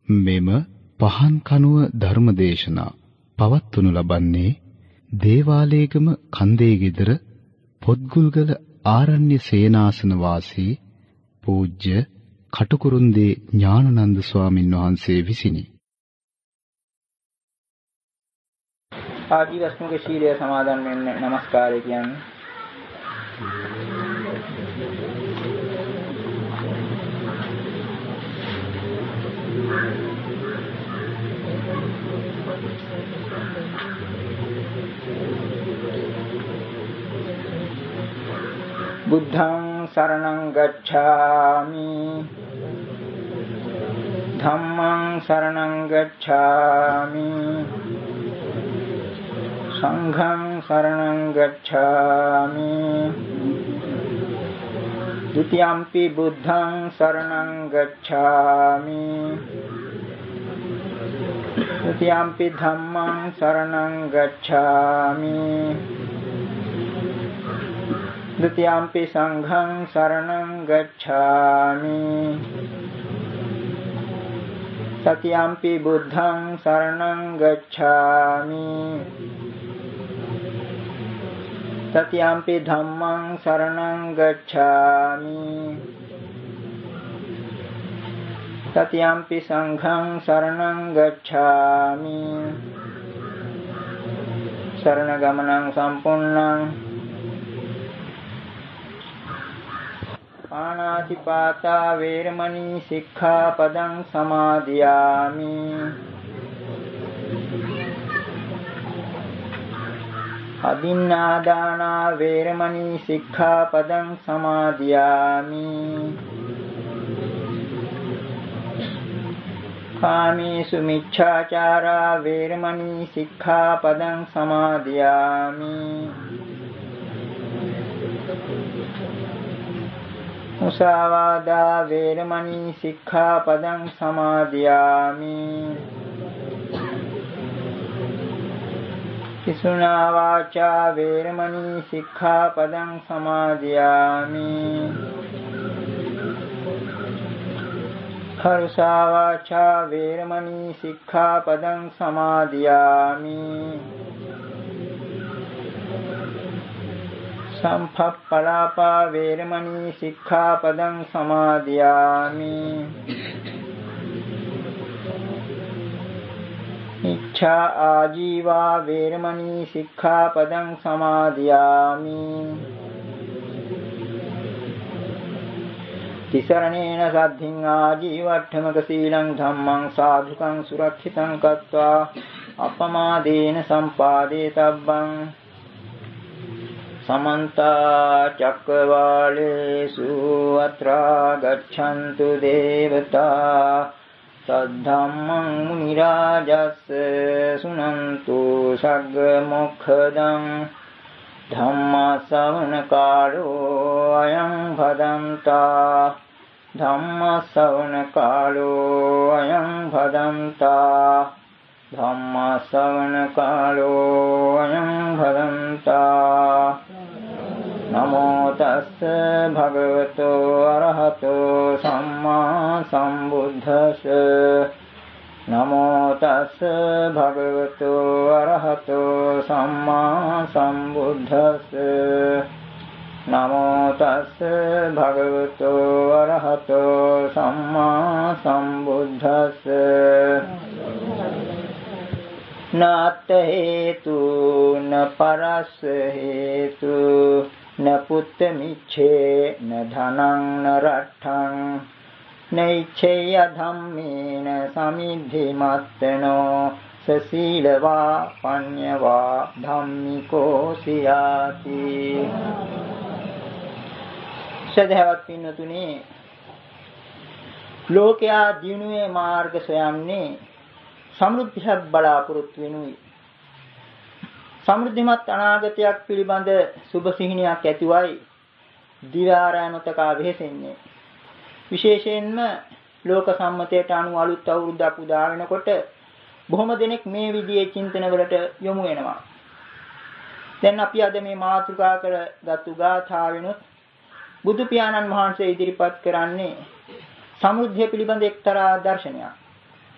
මෙම පහන් කනුව ධර්මදේශනා පවත්වනු ලබන්නේ දේවාලේගම කන්දේ ගෙදර පොත්ගුල්ගල ආරණ්‍ය සේනාසන වාසී පූජ්‍ය කටුකුරුන්දී ඥානানন্দ ස්වාමින් වහන්සේ විසිනි. ආජීවස්මුක ශීලය සමාදන් වෙන්න নমස්කාරය කියන්නේ. බුද්ධං සරණං ගච්ඡාමි ධම්මං සරණං ගච්ඡාමි සංඝං සරණං ගච්ඡාමි ဒုတိယံ පි බුද්ධං සරණං ගච්ඡාමි ဒုတိယံ පි ධම්මං සරණං ගච්ඡාමි ဒုတိယံ පි සංඝං සරණං ගච්ඡාමි တတိယံ පි බුද්ධං සරණං ගච්ඡාමි တတိယံ පි ධම්මං සරණං ගච්ඡාමි တတိယံ පි සංඝං සරණං ගච්ඡාමි สรณගමනං සම්පූර්ණං පාණාතිපාතා වේරමණී සික්ඛාපදං සමාදියාමි අදින්නාදානා වේරමණී සික්ඛාපදං සමාදියාමි කාමේසු මිච්ඡාචාරා වේරමණී සික්ඛාපදං සමාදියාමි මුසාවාදා වේරමණී සික්ඛාපදං සමාදියාමි පිසුනා වාචා වේරමණී සික්ඛාපදං සමාදියාමි කරුසා වාචා වේරමණී සික්ඛාපදං සමාදියාමි සම්පප්පලාපා වේරමණී සික්ඛාපදං සමාදියාමි ඉච්ඡා ආජීවා වේරමණී සික්ඛාපදං සමාදියාමි තිසරණේන සද්ධින් ආජීවට්ඨමක සීලං ධම්මං සාධුකං සුරක්ෂිතං කତ୍වා අපමාදේන සම්පාදේතබ්බං සමන්ත චක්කවාලේසු අත්‍රා ගච්ඡන්තු දේවතා සද්ධම්මං මුනි රාජස්ස සුනන්තු සග්ග මොක්ඛදං ධම්ම ශ්‍රවණ කාලෝ අයං භදන්තා ධම්ම ශ්‍රවණ කාලෝ අයං භදන්තා ධම්ම ශ්‍රවණ කාලෝ අයං භදන්තා නමෝ තස්ස භගවතෝ අරහතෝ සම්මා සම්බුද්දස්ස නමෝ තස්ස භගවතෝ අරහතෝ සම්මා සම්බුද්දස්ස නමෝ තස්ස භගවතෝ අරහතෝ සම්මා සම්බුද්දස්ස නාත් හේතු න පරස් හේතු න පුත්ත මිච්ඡේ න ධනං න රට්ඨං නෛච්ඡේය ධම්මේන සමිද්ධි මත්තනෝ සසීලවා පඤ්ඤවා ධම්මිකෝ සියාති සදහවත් පින්නතුනි ලෝකයා දිනුවේ මාර්ග සොයන්නේ සමෘද්ධියක් බලාපොරොත්තු වෙනුයි සමෘද්ධිමත් අනාගතයක් පිළිබඳ සුබ සිහිනයක් ඇතිවයි දිවාරානතකා වෙහෙසෙන්නේ විශේෂයෙන්ම ලෝක සම්මතයට අනුව අලුත් අවුරුද්දක් උදා වෙනකොට බොහොම දෙනෙක් මේ විදිහේ චින්තනවලට යොමු වෙනවා. දැන් අපි අද මේ මාතෘකා කරගත්තු ගාථාවෙනුත් බුදු පියාණන් වහන්සේ ඉදිරිපත් කරන්නේ සමෘද්ධිය පිළිබඳ එක්තරා දර්ශනයක්.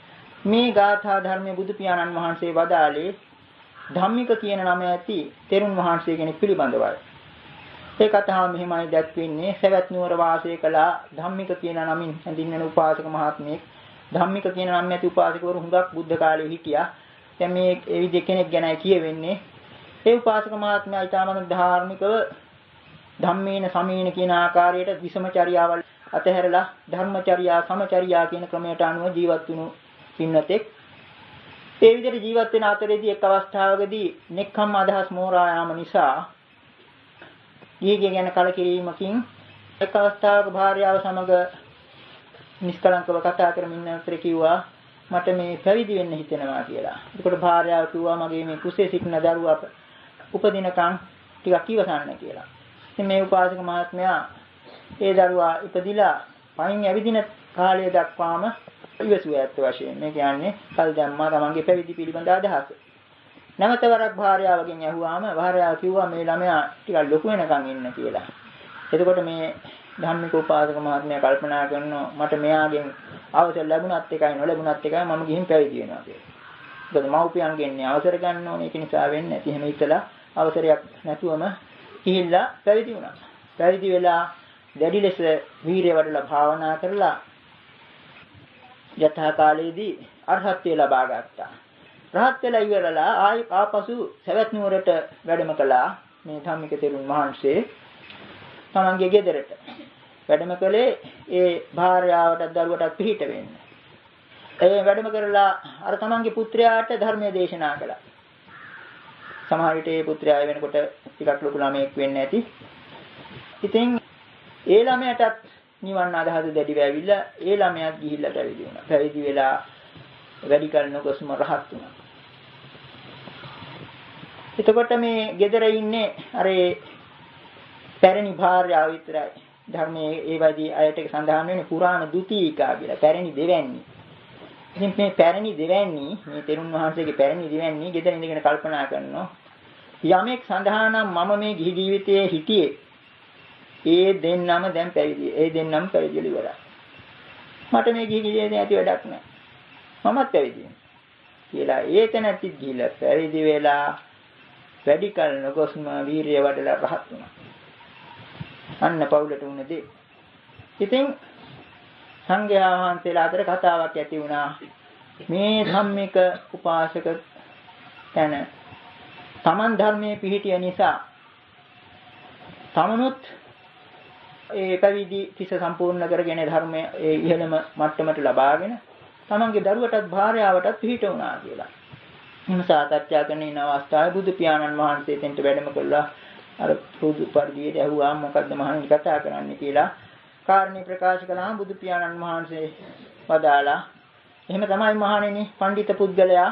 මේ ගාථා ධර්මයේ බුදු පියාණන් වහන්සේ වදාළේ ධම්මික කියන නම ඇති තෙරුන් වහන්සේ කෙනෙක් පිළිබඳවයි. ඒ කතාව මෙහිමයි දැක්වෙන්නේ. සවැත් නුවර වාසය කළ ධම්මික කියන නමින් හැඳින්වෙන උපාසක මහත්මයෙක්. ධම්මික කියන නම ඇති උපාසකවරු හුඟක් බුද්ධ කාලේ හිටියා. දැන් මේ ඒ විදිහ කෙනෙක් ගැනයි කියවෙන්නේ. ඒ උපාසක මහත්මයා ඊටමන ධාර්මිකව ධම්මේන සමේන කියන ආකාරයට විසමචර්යාවල් අතහැරලා ධර්මචර්යා සමචර්යා කියන ක්‍රමයට අනුව ජීවත් වුණු පින්නතෙක්. ඒ විදිහට ජීවත් වෙන අතරේදී එක් අවස්ථාවකදී නෙක්ඛම් අදහස් මෝරා යාම නිසා ඊගේ ගැන කලකිරීමකින් එක් අවස්ථාවක භාර්යාව සමග නිෂ්කලංකව කතා කරමින් අතර කිව්වා මට මේ පැවිදි වෙන්න හිතෙනවා කියලා. ඒකට භාර්යාව කිව්වා මගේ මේ කුසේ සිටින දරුවා උපදිනකන් ටිකක් ඉවසන්න කියලා. ඉතින් මේ උපාසක මහත්මයා ඒ දරුවා ඉපදිලා පයින් ඇවිදින කාලය දක්වාම ඉවසුවා ඇත්ත වශයෙන්. මේ කියන්නේ කල් දැම්මා තමන්ගේ පැවිදි පිළිබඳ අදහස. නැවත වරක් භාර්යාවගෙන් ඇහුවාම භාර්යාව කිව්වා මේ ළමයා ටිකක් ලොකු වෙනකන් ඉන්න කියලා. එතකොට මේ ධම්මික උපාසක මහත්මයා කල්පනා කරනවා මට මෙයාගෙන් අවසර ලැබුණත් එකයි නොලැබුණත් එකයි මම ගිහින් පැවිදි වෙනවා කියලා. මොකද මව්පියන්ගෙන් අවසර ගන්න ඕනේ ඒක නිසා වෙන්නේ නැති. එහෙම හිතලා අවසරයක් නැතුවම ගිහිල්ලා පැවිදි වුණා. පැවිදි වෙලා දැඩි ලෙස වීරිය වඩලා භාවනා කරලා යථා කාලයේදී අරහත්ත්වය ලබා ගත්තා. රහත් වෙලා ඉවරලා ආපසු සවැත් නුවරට වැඩම කළා. මේ ධම්මික තෙරුන් වහන්සේ තමන්ගේ ගෙදරට වැඩම කළේ ඒ භාර්යාවටත් දරුවටත් පිහිට වෙන්න. ඒ වැඩම කරලා අර තමන්ගේ පුත්‍රයාට ධර්මයේ දේශනා කළා. සමහර විට ඒ පුත්‍රයා වෙනකොට ටිකක් ලොකු ළමයෙක් වෙන්න ඇති. ඉතින් ඒ ළමයාටත් නිවන් අදහස දැඩිව ඇවිල්ලා ඒ ළමයාත් ගිහිල්ලා පැවිදි වුණා. පැවිදි වෙලා වැඩි කල නොගොස්ම රහත් වුණා. එතකොට මේ ගෙදර ඉන්නේ අර පැරණි භාර්යාව විතරයි. ධර්මයේ ඒ වගේ අයට සඳහන් වෙන්නේ පුරාණ දුතීකා කියලා. පැරණි දෙවැන්නි. ඉතින් මේ පැරණි දෙවැන්නි මේ තෙරුන් වහන්සේගේ පැරණි දෙවැන්නි ගෙදර ඉඳගෙන කල්පනා කරනවා යමෙක් සඳහානම් මම මේ ගිහි ජීවිතයේ හිටියේ ඒ දෙන්නම දැන් පැවිදි. ඒ දෙන්නම පැවිදිලා ඉවරයි. මට මේ ගිහි ජීවිතේ ඇති වැඩක් නැහැ. මමත් පැවිදි වෙනවා. කියලා ඒ තැනත්තිත් ගිහිල්ලා පැවිදි වෙලා වැඩි කල නොගොස්ම වීරිය වඩලා රහත් වුණා. අන්න පවුලට වුණ දේ. ඉතින් සංඝයා වහන්සේලා අතර කතාවක් ඇති වුණා. මේ ධම්මික උපාසක තන තමන් ධර්මයේ පිහිටිය නිසා තමනුත් ඒ පැවිදි තිස සම්පූර්ණ කරගෙන ධර්මයේ ඒ ඉහළම මට්ටමට ලබාගෙන තමන්ගේ දරුවටත් භාර්යාවටත් පිහිට වුණා කියලා. එහෙම සාකච්ඡා කරන ඉන අවස්ථාවේ බුදු පියාණන් වහන්සේ තෙන්ට වැඩම කළා. අර පුදු පරිදියට ඇහුවා මොකද්ද මහණනි කතා කරන්නේ කියලා කාරණේ ප්‍රකාශ කළාම බුදු පියාණන් වහන්සේ වදාලා එහෙම තමයි මහණෙනි පඬිත පුද්ගලයා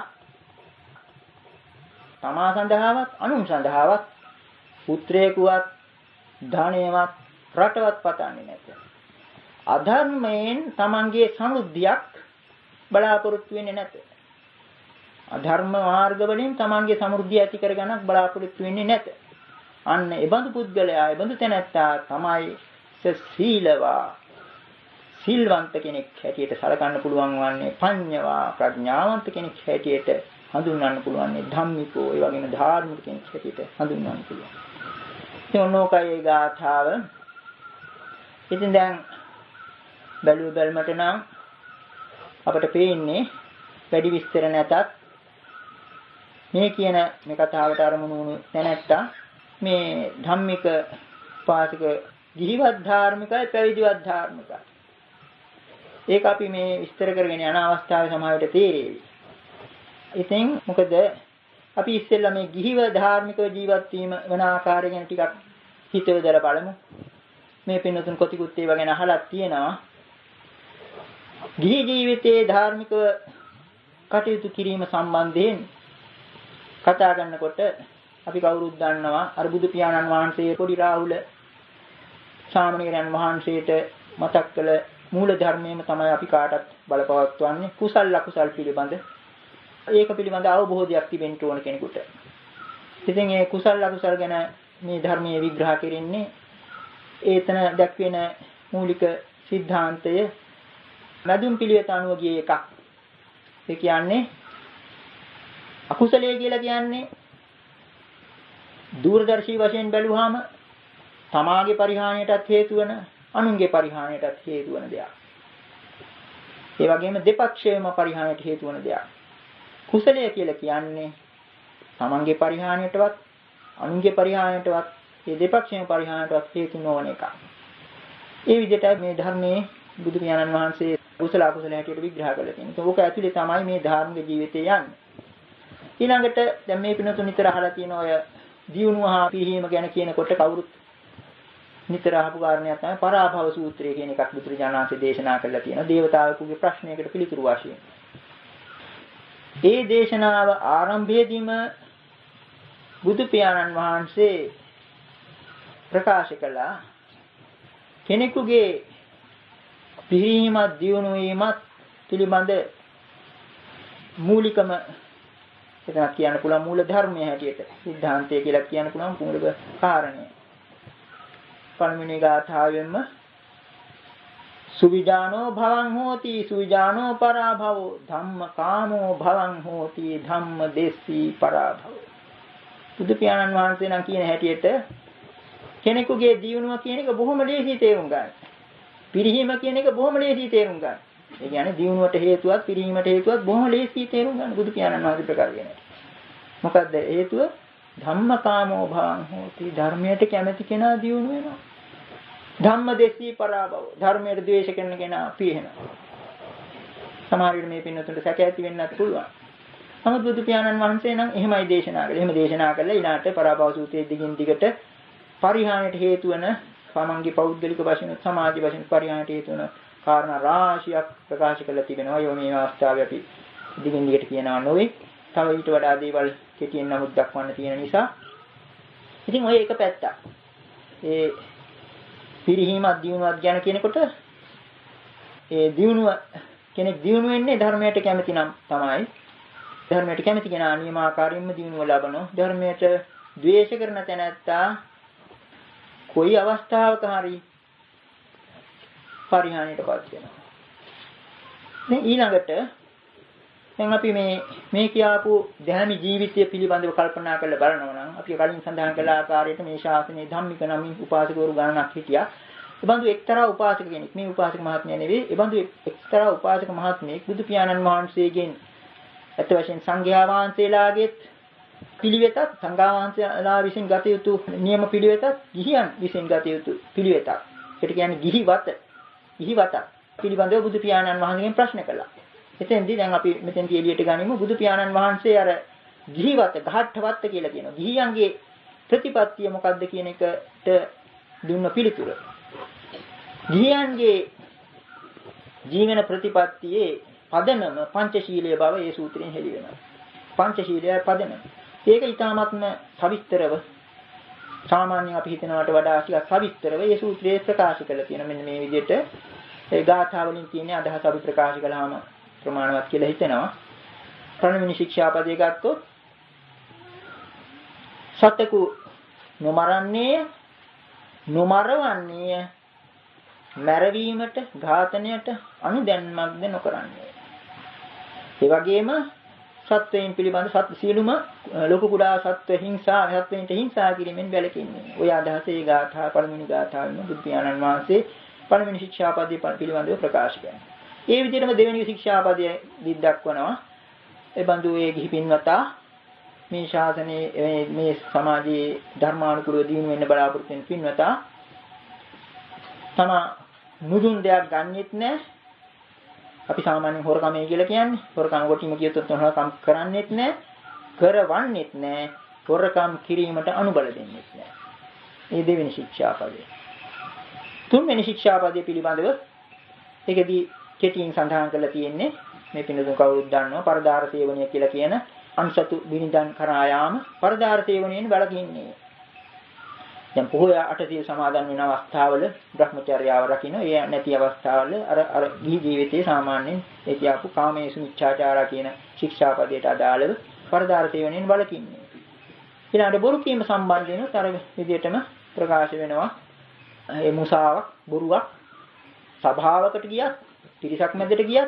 තමා සඳහාවත් අනුන් සඳහාවත් පුත්‍රයෙකුවත් ධනයවත් රටවත් පතන්නේ නැත. අධර්මයෙන් තමන්ගේ සමෘද්ධියක් බලාපොරොත්තු වෙන්නේ නැත. අධර්ම මාර්ග වලින් තමන්ගේ සමෘද්ධිය ඇති කරගන්නක් බලාපොරොත්තු වෙන්නේ නැත. අන්න ඒ බඳු පුද්ගලයා ඒ බඳු තැනැත්තා තමයි සීලවා සිල්වන්ත කෙනෙක් හැටියට සලකන්න පුළුවන් වන්නේ පඤ්ඤවා ප්‍රඥාවන්ත කෙනෙක් හැටියට හඳුන්වන්න පුළුවන් ධම්මිකෝ ඒ වගේම ධාර්මික කෙනෙක් හැටියට හඳුන්වන්න පුළුවන්. එතනෝකයේ ගාථාව ඉතින් දැන් බැලුමට නම් අපට පේන්නේ වැඩි විස්තර නැතත් මේ කියන මේ කතාවට අරමුණු වුණු තැනැත්තා මේ ධම්මික පාසික ගිහිවත් ධාර්මිකයි පැවිදිවත් ධාර්මිකයි. ඒක අපි මේ විස්තර කරගෙන යන අවස්ථාවේ සමාවෙට තේරෙවි. ඉතින් මොකද අපි ඉස්සෙල්ලා මේ ගිහිව ධාර්මිකව ජීවත් වීම වෙන ආකාරය ගැන ටිකක් හිතවදලා බලමු. මේ පින්නතුන් කොටිකුත් ඒවා ගැන අහලා තියෙනවා. ගිහි ජීවිතයේ ධාර්මිකව කටයුතු කිරීම සම්බන්ධයෙන් කතා කරනකොට අපි කවුරුත් දන්නවා අර බුදු පියාණන් වහන්සේ පොඩි රාහුල සාමණේරයන් වහන්සේට මතක් කළ මූල ධර්මයේම තමයි අපි කාටත් බලපවත්වන්නේ කුසල අකුසල් පිළිබඳ. ඒක පිළිබඳ අවබෝධයක් තිබෙන්න ඕන කෙනෙකුට. ඉතින් මේ කුසල අකුසල් ගැන මේ ධර්මයේ විග්‍රහ කෙරෙන්නේ ඒතන දක්වන මූලික સિદ્ધාන්තය මදුම් පිළිවෙත අනුව ගිය එකක්. ඒ කියන්නේ අකුසලයේ කියලා කියන්නේ දූරදර්ශී වශයෙන් බැලුවාම තමාගේ පරිහානියටත් හේතු වෙන අනුන්ගේ පරිහානියටත් හේතු වෙන දෙයක්. ඒ වගේම දෙපක්ෂයේම පරිහානියට හේතු වෙන දෙයක්. කුසලය කියලා කියන්නේ තමන්ගේ පරිහානියටවත් අනුන්ගේ පරිහානියටවත් මේ දෙපක්ෂයේම පරිහානියටවත් හේතු නොවන එකක්. ඒ විදිහට මේ ධර්මයේ බුදු පියාණන් වහන්සේ කුසල අකුසල හැටියට විග්‍රහ කරලා තියෙනවා. ඒක ඇතුලේ තමයි මේ ධාර්මික ජීවිතය යන්නේ. ඊළඟට දැන් මේ පිනතුන් නිතර අහලා තියෙන ඔය දියුණුව හා පිහිම ගැන කියනකොට කවුරුත් නිතර අහපු කාරණයක් තමයි පරාභව සූත්‍රය කියන එකක් බුදුරජාණන් වහන්සේ දේශනා කරලා තියෙනවා. දේවතාවෙකුගේ ප්‍රශ්නයකට පිළිතුරු වශයෙන්. ඒ දේශනාව ආරම්භයේදීම බුදු පියාණන් වහන්සේ ප්‍රකාශ කළා කෙනෙකුගේ පිහිමත් දියුණු වීමත් පිළිබඳ මූලිකම එතන කියන්න පුළුවන් මූල ධර්මයේ හැටියට සිද්ධාන්තය කියලා කියන්න පුළුවන් මූලික කාරණය. පළවෙනි ගාථාවෙන්ම සුවිජානෝ භවං හෝති සුවිජානෝ පරාභවෝ ධම්ම කාමෝ භවං හෝති ධම්ම දෙස්සී පරාභවෝ. බුදු පියාණන් වහන්සේ නම් කියන හැටියට කෙනෙකුගේ දියුණුව කියන එක බොහොම ලේසි තේරුම් ගන්න. පිරිහීම කියන එක බොහොම ලේසි තේරුම් ගන්න. ඒ කියන්නේ දියුණුවට හේතුවක් පිරිහීමට හේතුවක් බොහොම ලේසි තේරුම් ගන්න බුදු පියාණන් වහන්සේ ප්‍රකාශ කරනවා. මොකද්ද හේතුව? ධම්මකාමෝ භවං හෝති ධර්මයට කැමැති කෙනා දියුණු වෙනවා. ධම්ම දෙස්සී පරාභව ධර්මයට ද්වේෂ කරන කෙනා පිරිහෙනවා. සමහර විට මේ පින්නතුන්ට සැක ඇති වෙන්නත් පුළුවන්. නමුත් බුදු පියාණන් වහන්සේ නම් එහෙමයි දේශනා කළේ. එහෙම දේශනා කළා ඊළාට පරාභව සූත්‍රයේ දිගින් දිගට පරිහානියට හේතු වෙන සමන්ගේ පෞද්ගලික වශයෙන් සමාජ වශයෙන් පරිහානියට හේතු වෙන කාරණා රාශියක් ප්‍රකාශ කරලා තිබෙනවා. ඒ මේ අවස්ථාවේ අපි දිගින් දිගට කියනවා නොවේ. තව ඊට වඩා දේවල් කෙටියෙන් නමුත් දක්වන්න තියෙන නිසා. ඉතින් ඔය එක පැත්තක්. ඒ පිරිහීමක් දියුණුවක් ගැන කියනකොට ඒ දියුණුව කෙනෙක් දියුණු වෙන්නේ ධර්මයට කැමති නම් තමයි. ධර්මයට කැමති කෙනා නියමාකාරින්ම දියුණුව ලබනවා. ධර්මයට ද්වේෂ කරන තැනැත්තා කොයි අවස්ථාවක හරි පරිහානියටපත් වෙනවා. දැන් ඊළඟට දැන් අපි මේ කියාපු ධර්ම ජීවිතය පිළිබඳව කල්පනා කරලා බලනවා නම් අපි කලින් සඳහන් කළ ආකාරයට මේ ශාසනයේ ධම්මික නමින් උපාසකවරු ගණනක් හිටියා. ඒ බඳු එක්තරා උපාසක කෙනෙක් මේ උපාසක මහත්මයා නෙවෙයි. ඒ බඳු එක්තරා උපාසක මහත්මයෙක් බුදු පියාණන් වහන්සේගෙන් අත වශයෙන් සංඝයා වහන්සේලාගෙත් පිළිවෙතත් සංඝයා වහන්සේලා විසින් ගත යුතු නියම පිළිවෙතත් ගිහියන් විසින් ගත යුතු පිළිවෙතක්. ඒකට කියන්නේ ගිහිවත පිළිබඳව බුදු පියාණන් වහන්සේගෙන් ප්‍රශ්න කළා. එතෙන්දී දැන් අපි මෙතෙන්දී එළියට ගනිමු බුදු පියාණන් වහන්සේ අර ගිහිවත ගහට්ටවත්ත කියලා කියනවා. ගිහියන්ගේ ප්‍රතිපත්තිය මොකක්ද කියන එකට දුන්න පිළිතුර. ගිහියන්ගේ ජීවන ප්‍රතිපත්තියේ පදනම පංචශීලයේ බව ඒ සූත්‍රයෙන් හෙළි වෙනවා. පංචශීලයේ පදනම. ඒක ඊටාත්ම සවිස්තරව සාමාන්‍යයෙන් අපි හිතනවට වඩා ටිකක් සවිස්තරව ඒ සූත්‍රයේ ප්‍රකාශ කරලා තියෙනවා. මෙන්න මේ විදිහට ඒ ගාථා වලින් තියෙන අදහස අපි ප්‍රකාශ කළාම ප්‍රමාණවත් කියලා හිතෙනවා. පළවෙනි ශික්ෂාපදයේ ගත්තොත් සතකු නොමරන්නේ නොමරවන්නේ මරවීමට ඝාතනයට අනුදැන්මක්ද නොකරන්නේ. ඒ වගේම සත්වයන් පිළිබඳ සියලුම ලෝක කුඩා සත්ව සත්වයින්ට හිංසා කිරීමෙන් වැළකීමේ. ඔය අදහසේ ගාථා පළවෙනි ගාථාවෙන් බුදු පියාණන් වහන්සේ පළවෙනි ශික්ෂාපදයේ පිළිබඳව ප්‍රකාශ කරනවා. ඒ විදිහටම දෙවෙනි ශික්ෂාපදයේ දක්වනවා. ඒ බඳු ඒ ගිහි පින්වතා මේ ශාසනයේ මේ සමාජයේ ධර්මානුකූලව දිනු වෙන්න බලාපොරොත්තු වෙන පින්වතා තම නුදුන් දෙයක් ගන්නෙත් නැහැ. අපි සාමාන්‍යයෙන් හොරකමයි කියලා කියන්නේ. හොරකම් කොටිම කියතොත් හොරකම් කරන්නෙත් නැහැ. කරවන්නෙත් නැහැ. හොරකම් කිරීමට අනුබල දෙන්නෙත් නැහැ. මේ දෙවෙනි ශික්ෂාපදය. තුන්වෙනි ශික්ෂාපදයේ පිළිබඳව ඒකදී කෙටියෙන් සඳහන් කරලා තියෙන්නේ මේ පිළිතුරු කවුරුත් දන්නවා පරදාර සේවනය කියලා කියන අන්සතු බිනිදන් කරා යාම පරදාර සේවනයෙන් වළකින්නේ. දැන් පොහොය අටසිල් සමාදන් වෙන අවස්ථාවල භ්‍රමචර්යාව රකින්න ඒ නැති අවස්ථාවල අර ගිහි ජීවිතයේ සාමාන්‍යයෙන් ඒ කියපු කාමේසු මිච්ඡාචාරා කියන ශික්ෂාපදයට අදාළව පරදාර සේවනයෙන් වළකින්නේ. ඊළඟට බොරු කීම සම්බන්ධයෙන් තර විදියටම ප්‍රකාශ වෙනවා. ඒ මුසාවක් බොරුවක් සභාවකට ගියත් පිරිසක් මැදට ගියත්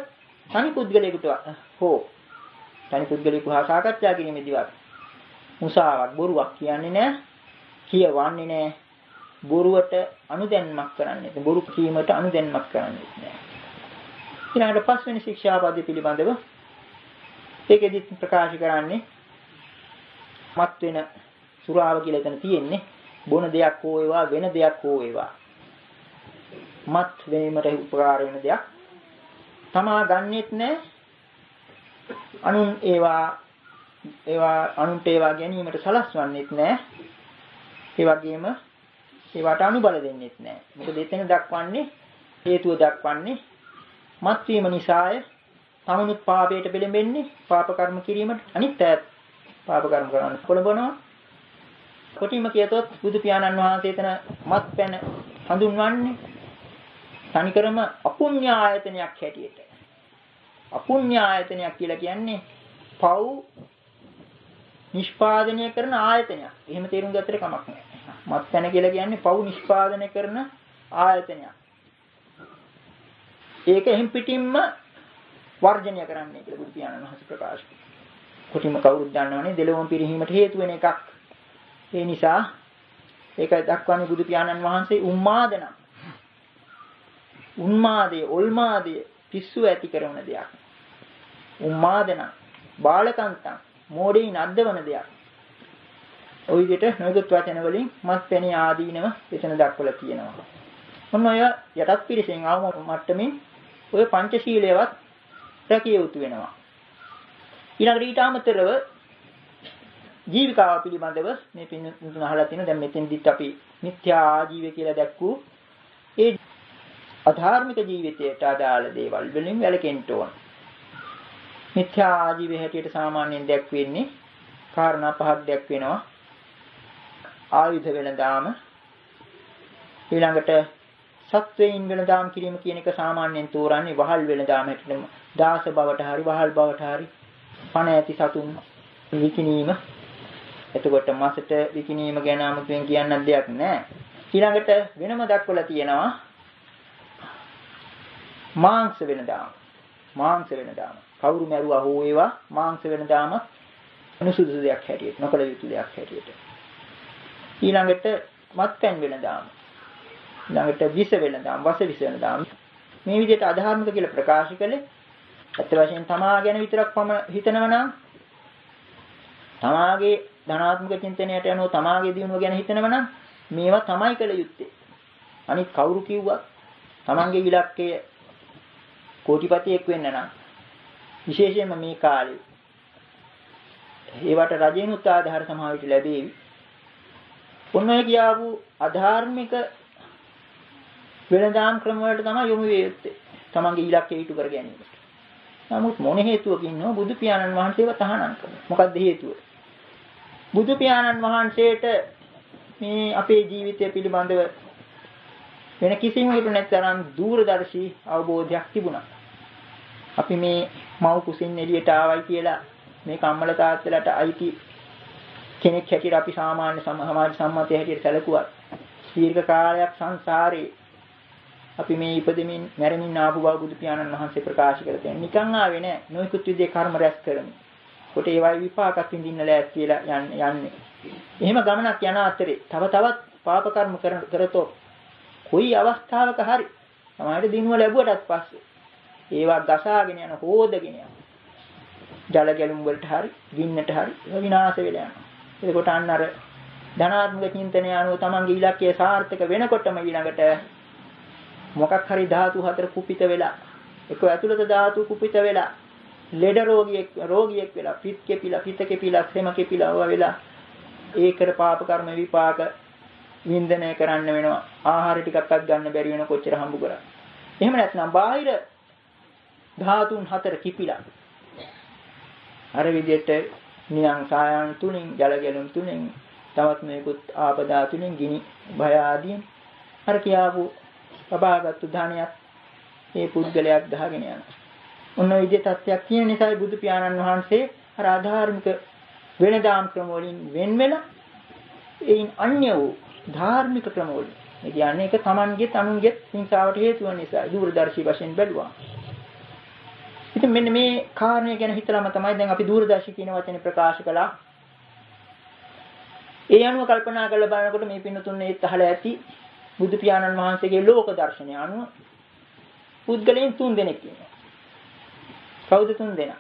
තනි පුද්ගලයෙකුට හෝ තනි පුද්ගලයෙකු හා සාකච්ඡා කිරීමේදීවත් මුසාවක් බොරුවක් කියන්නේ නැහැ, කියවන්නේ නැහැ, බොරුවට අනුදැන්මක් කරන්නේ නැහැ, බොරු කීමට අනුදැන්මක් කරන්නේ නැහැ. ඊළඟට පස්වෙනි ශික්ෂාපදය පිළිබඳව ඒකෙදි ප්‍රකාශ කරන්නේ මත් වෙන සුරාව කියලා එතන තියෙන්නේ බොන දෙයක් හෝ ඒවා වෙන දෙයක් හෝ ඒවා මත් වීමට උපකාර වෙන දෙයක් තමා ගන්නෙත් නැහැ, අනුන් ඒවා අනුන්ට ඒවා ගැනීමට සලස්වන්නෙත් නැහැ, ඒ වගේම ඒවට අනුබල දෙන්නෙත් නැහැ. මොකද එතන දක්වන්නේ හේතුව දක්වන්නේ මත් වීම නිසාය තමනුත් පාපයට පෙළඹෙන්නේ, පාප කර්ම කිරීමට අනිත් අයත් පාප කර්ම කරන්න පොළඹනවා. කොටිම කියතොත් බුදු පියාණන් වහන්සේ එතන මත් පැන හඳුන්වන්නේ තනිකරම අපුඤ්ඤ ආයතනයක් හැටියට. අපුඤ්ඤ ආයතනයක් කියලා කියන්නේ පව් නිෂ්පාදනය කරන ආයතනයක්. එහෙම තේරුම් ගත්තට කමක් නැහැ. මත් පැන කියලා කියන්නේ පව් නිෂ්පාදනය කරන ආයතනයක්. ඒක එහෙම් පිටින්ම වර්ජනය කරන්නේ කියලා බුදු පියාණන් වහන්සේ ප්‍රකාශ කළා. කොටිම කවුරුත් දන්නවනේ දෙලොවම පිරිහීමට හේතු වෙන එකක්. ඒ නිසා ඒක දක්වන්නේ බුදු පියාණන් වහන්සේ උන්මාදන. උන්මාදය, ඔල්මාදය පිස්සු ඇති කරන දෙයක්. උන්මාදන, බාලකන්තං, මෝඩයින් අද්දවන දෙයක්. ওই විදිහට නොයෙකුත් වචන වලින් මත්පැණි ආදීනව එතන දක්වලා තියෙනවා. මොන ඔය යටත් පිරිසෙන් ආවම මට්ටමින් ඔය පංචශීලයේවත් රැකිය යුතු වෙනවා. ඊළඟට ඊට අමතරව ජීවිකාව පිළිබඳව මේ පින්න අහලා තියෙන දැන් මෙතෙන්දිත් අපි මිත්‍යා ආජීවය කියලා දැක්වූ ඒ අධාර්මික ජීවිතයට අදාළ දේවල් වලින් වැළකෙන්න ඕන. මිත්‍යා ආජීවය හැටියට සාමාන්‍යයෙන් දැක්වෙන්නේ කාරණා පහක් දැක්වෙනවා. ආයුධ වෙනදාම, ඊළඟට සත්වයින් වෙනදාම් කිරීම කියන එක සාමාන්‍යයෙන් තෝරන්නේ වහල් වෙනදාම හැටියට දාස බවට හරි වහල් බවට හරි පණ ඇති සතුන් විකිණීම. එතකොට මාසෙට විකිණීම ගැන 아무තෙන් කියන්නත් දෙයක් නැහැ. ඊළඟට වෙනම දක්වලා තියෙනවා මාංශ වෙනදාම. මාංශ වෙනදාම. කවුරු මැරුවා හෝ ඒවා මාංශ වෙනදාම අනුසුදුසු දෙයක් හැටියට, නොකළ යුතු දෙයක් හැටියට. ඊළඟට මත්පැන් වෙනදාම. ඊළඟට විස වෙනදාම, වස විස වෙනදාම. මේ විදිහට අධාර්මික කියලා ප්‍රකාශ කළේ ඇත්ත වශයෙන් තමා ගැන විතරක් හිතනවා නම්, තමාගේ ධනාත්මක චින්තනයට යනවා තමාගේ දියුණුව ගැන හිතනවා නම් මේවා තමයි කළ යුත්තේ. අනිත් කවුරු කිව්වත් තමන්ගේ ඉලක්කය කෝටිපතියෙක් වෙන්න නම් විශේෂයෙන්ම මේ කාලේ ඒවට රජිනුත් ආධාර සමාවිත ලැබෙවි. ඔන්නය කියාවු අධාර්මික වෙනදාම් ක්‍රම වලට තමයි යොමු වෙ යුත්තේ. තමන්ගේ ඉලක්කය ඊට කර ගැනීමට. නමුත් මොන හේතුවකින් නෝ බුදු පියාණන් වහන්සේව තහනම් කරනවා. මොකක්ද හේතුව? බුදු පියාණන් වහන්සේට මේ අපේ ජීවිතය පිළිබඳව වෙන කිසිම හේතු නැතරම් දූරදර්ශී අවබෝධයක් තිබුණා. අපි මේ මව් කුසින් එළියට ආවයි කියලා මේ කම්මල තාත්තලට අයිති කෙනෙක් හැටියට අපි සාමාන්‍ය සමාජ සම්මතය හැටියට සැලකුවා. දීර්ඝ කාලයක් සංසාරේ අපි මේ ඉපදෙමින් මැරෙමින් ආපු බව බුදු පියාණන් වහන්සේ ප්‍රකාශ කරලා තියෙනවා. නිකන් ආවේ නෑ. නොයෙකුත් විදිහේ කර්ම රැස් කරමු. කොට ඒවයි විපාකක් විඳින්න ලෑස්ති කියලා යන්නේ. එහෙම ගමනක් යන අතරේ තව තවත් පාප කර්ම කරතෝ කොයි අවස්ථාවක හරි සමාජයට දිනුව ලැබුවටත් පස්සේ ඒවා ගසාගෙන යන හොදගෙන යන ජල ගැලුම් වලට හරි ගින්නට හරි විනාශ වෙලා යනවා. එතකොට අන්න අර ධනාත්මක චින්තනය අනුව තමන්ගේ ඉලක්කය සාර්ථක වෙනකොටම ඊළඟට මොකක් හරි ධාතු හතර කුපිත වෙලා එක ඇතුළත ධාතු කුපිත වෙලා ලෙඩ රෝගියෙක් වෙලා පිත් කෙපිලා පිත කෙපිලා සෙම කෙපිලා වෙලා ඒකර පාප කර්ම විපාක වින්දනය කරන්න වෙනවා. ආහාර ටිකක්වත් ගන්න බැරි වෙන කොච්චර හම්බ කරා. එහෙම නැත්නම් බාහිර ධාතුන් හතර කිපිලා අර විදිහට නියං සායන් තුنين ජල ගැලුම් තුنين තවත් මේකුත් ආපදා තුنين ගිනි භය ආදීන් අර කියාවු ලබාගත්තු ධානයක් මේ පුද්ගලයාක් ගහගෙන යනවා. ඔන්න ඔය විදිහේ තත්ත්වයක් තියෙන නිසායි බුදු පියාණන් වහන්සේ අර ආධාර්මික වෙනදාම් ක්‍රම වලින් වෙන් වෙලා ඒයින් අන්‍ය වූ ධාර්මික ක්‍රම වලින් ඒ කියන්නේ ඒක Tamanගෙත් අනුන්ගෙත් හිංසාවට හේතු වෙන නිසා දූරදර්ශී වශයෙන් බැලුවා. ඉතින් මෙන්න මේ කාරණේ ගැන හිතලාම තමයි දැන් අපි දූරදර්ශී කියන වචනේ ප්‍රකාශ කළා. ඒ අනුව කල්පනා කරලා බලනකොට මේ පින්නතුන් ඒත් අහලා ඇති බුදු පියාණන් වහන්සේගේ ලෝක දර්ශනය අනුව පුද්ගලයන් 3 දෙනෙක් ඉන්නවා. කවුද 3 දෙනා?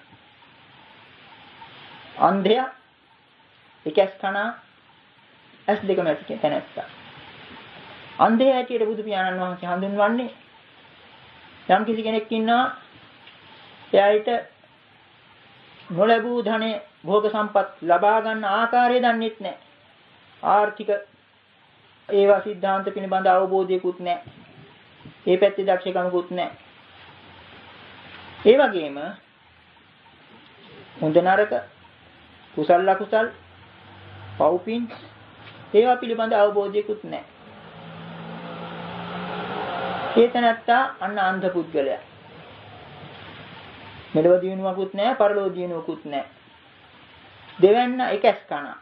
අන්ධයා, එකස් කනා, ඇස් දෙකම ඇති තැනැත්තා. අන්ධයා ඇටියට බුදු පියාණන් වහන්සේ හඳුන්වන්නේ යම් කිසි කෙනෙක් ඉන්නවා එයාට නොලැබූ ධනෙ භෝග සම්පත් ලබා ගන්න ආකාරය දන්නෙත් නැහැ. ආර්ථික ඒවා સિદ્ધාන්ත පිළිබඳ අවබෝධයකුත් නැහැ. ඒ පැත්තේ දක්ෂකමකුත් නැහැ. ඒ වගේම හොඳ නරක කුසල අකුසල් පව්පින් ඒවා පිළිබඳ අවබෝධයකුත් නැහැ. ඒ තැනත්තා අන්න අන්ධ පුද්ගලයා. මෙලොව දිනුවකුත් නැහැ, පරලොව දිනුවකුත් නැහැ. දෙවැන්න එකස් කනා.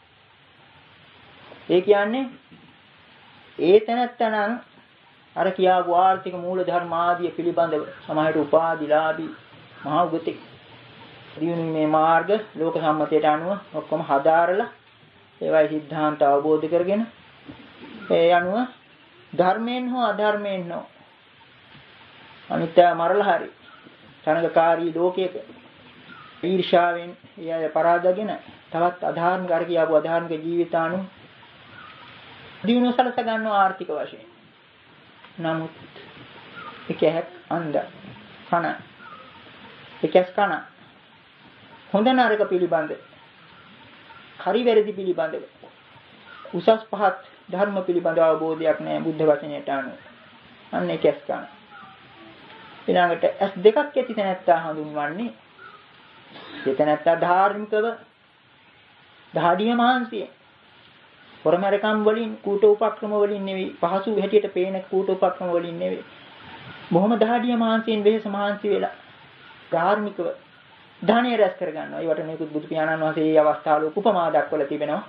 ඒ කියන්නේ ඒ තැනත්තනම් අර කියාපු ආර්ථික මූල ධර්ම ආදී පිළිබඳව සමාහයට උපාදිලාභී මහා උගතෙක් දිනුනේ මාර්ග ලෝක සම්මතයට අනුව ඔක්කොම හදාරලා ඒවයි સિદ્ધාන්ත අවබෝධ කරගෙන ඒ අනුව ධර්මයෙන් හෝ අධර්මයෙන් හෝ අනිත්‍ය මරලා හරි තරඟකාරී ලෝකයක ඊර්ෂාවෙන් එය පරාදගෙන තවත් අධාර්මික අර කියාපු අධාර්මික ජීවිතාණු දිනුව සලස ගන්නවා ආර්ථික වශයෙන්. නමුත් එකක් අන්ධ කන එකස් කන හොඳ නරක පිළිබඳ හරි වැරදි පිළිබඳව උසස් පහත් ධර්ම පිළිබඳ අවබෝධයක් නැහැ බුද්ධ වචනයට අනුව. අන්න එකස් කන. ඊළඟට ඇස් දෙකක් ඇති තැනැත්තා හඳුන්වන්නේ ඒ තැනැත්තා ධාර්මිකව දහඩිය මහන්සිය පරමරකම් වලින් කූට උපක්‍රම වලින් නෙවෙයි පහසු හැටියට පේන කූට උපක්‍රම වලින් නෙවෙයි බොහොම දහඩිය මහන්සියෙන් වෙහස මහන්සි වෙලා ධාර්මිකව ධානය රැස් කර ගන්නවා. ඒවට මේකුත් බුදු පියාණන් වහන්සේ මේ අවස්ථාවල උපමා දක්වලා තිබෙනවා.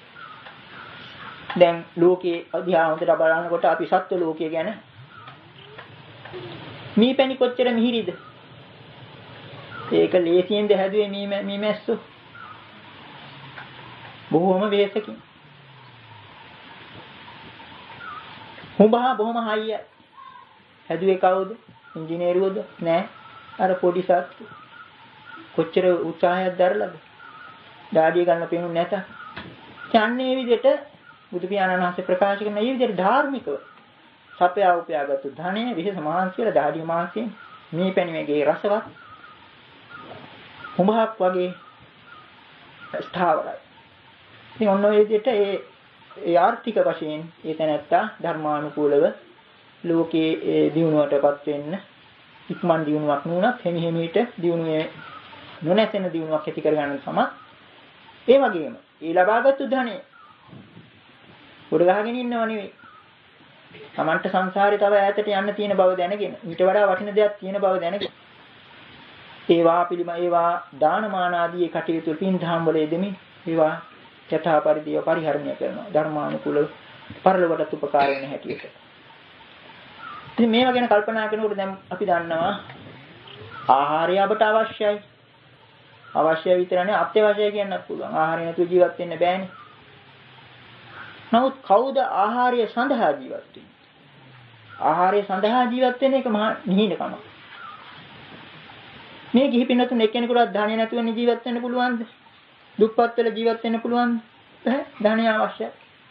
දැන් ලෝකයේ අධ්‍යාත්මයට බලනකොට අපි සත්ව ලෝකයේ ගැන මීපැණි කොච්චර මිහිරිද? ඒක ලේසියෙන්ද හැදුවේ මීමැස්සෝ? බොහොම වෙහෙසකින්. හුඹා බොහොම හයිය. හැදුවේ කවුද? ඉංජිනේරුවෝද? නෑ. අර පොඩි සත්තු. කොච්චර උත්සාහයක් දරලාද? ඩාඩිය ගන්න පේනුනේ නැත. යන්නේ මේ විදිහට බුදු පියාණන් වහන්සේ ප්‍රකාශ කරන මේ විදිහට ධාර්මිකව සපයා උපයාගත්තු ධනෙ විශේෂ මහන්සියලා ඩාඩිය මහන්සියෙන් මේ පැණිමේගේ රසවත් හුඹහක් වගේ ස්ථාවරයි. ඉතින් ඔන්න ඔය විදිහට ඒ ආර්ථික වශයෙන් ඒ තැනත්තා ධර්මානුකූලව ලෝකයේ දියුණුවටපත් වෙන්න ඉක්මන් දියුණුවක් නුනත් හිමිහිමිට දියුණුවේ නොනැසෙන දියුණුවක් ඇති කරගන්න සමත්. ඒ වගේම ඒ ලබාගත්තු ධනෙ උඩ ගහගෙන ඉන්නව නෙවෙයි. Tamanta සංසාරේ තව ඈතට යන්න තියෙන බව දැනගෙන ඊට වඩා වටින දෙයක් තියෙන බව දැනගෙන ඒවා දානමාන ආදී කටයුතු පින් දහම් වල යෙදෙමින් ඒවා යථා පරිදිව පරිහරණය කරනවා ධර්මානුකූලව පරලොවට උපකාර වෙන හැටියට. ඉතින් මේවා ගැන කල්පනා කරනකොට දැන් අපි දන්නවා ආහාරය අපට අවශ්‍යයි. අවශ්‍ය විතරනේ අත්‍යවශ්‍යයි කියන්නත් පුළුවන්. ආහාරය නැතුව ජීවත් වෙන්න බෑනේ. නමුත් කවුද ආහාරය සඳහා ජීවත් වෙන්නේ? ආහාරය සඳහා ජීවත් වෙන එක මහා නිහිනකම. මේ ගිහි පින්නතුන් එක්කෙනෙකුට ධානය නැතුව ජීවත් වෙන්න පුළුවන්ද? දුප්පත් වෙලා ජීවත් වෙන්න පුළුවන්ද? ධානය අවශ්‍යයි.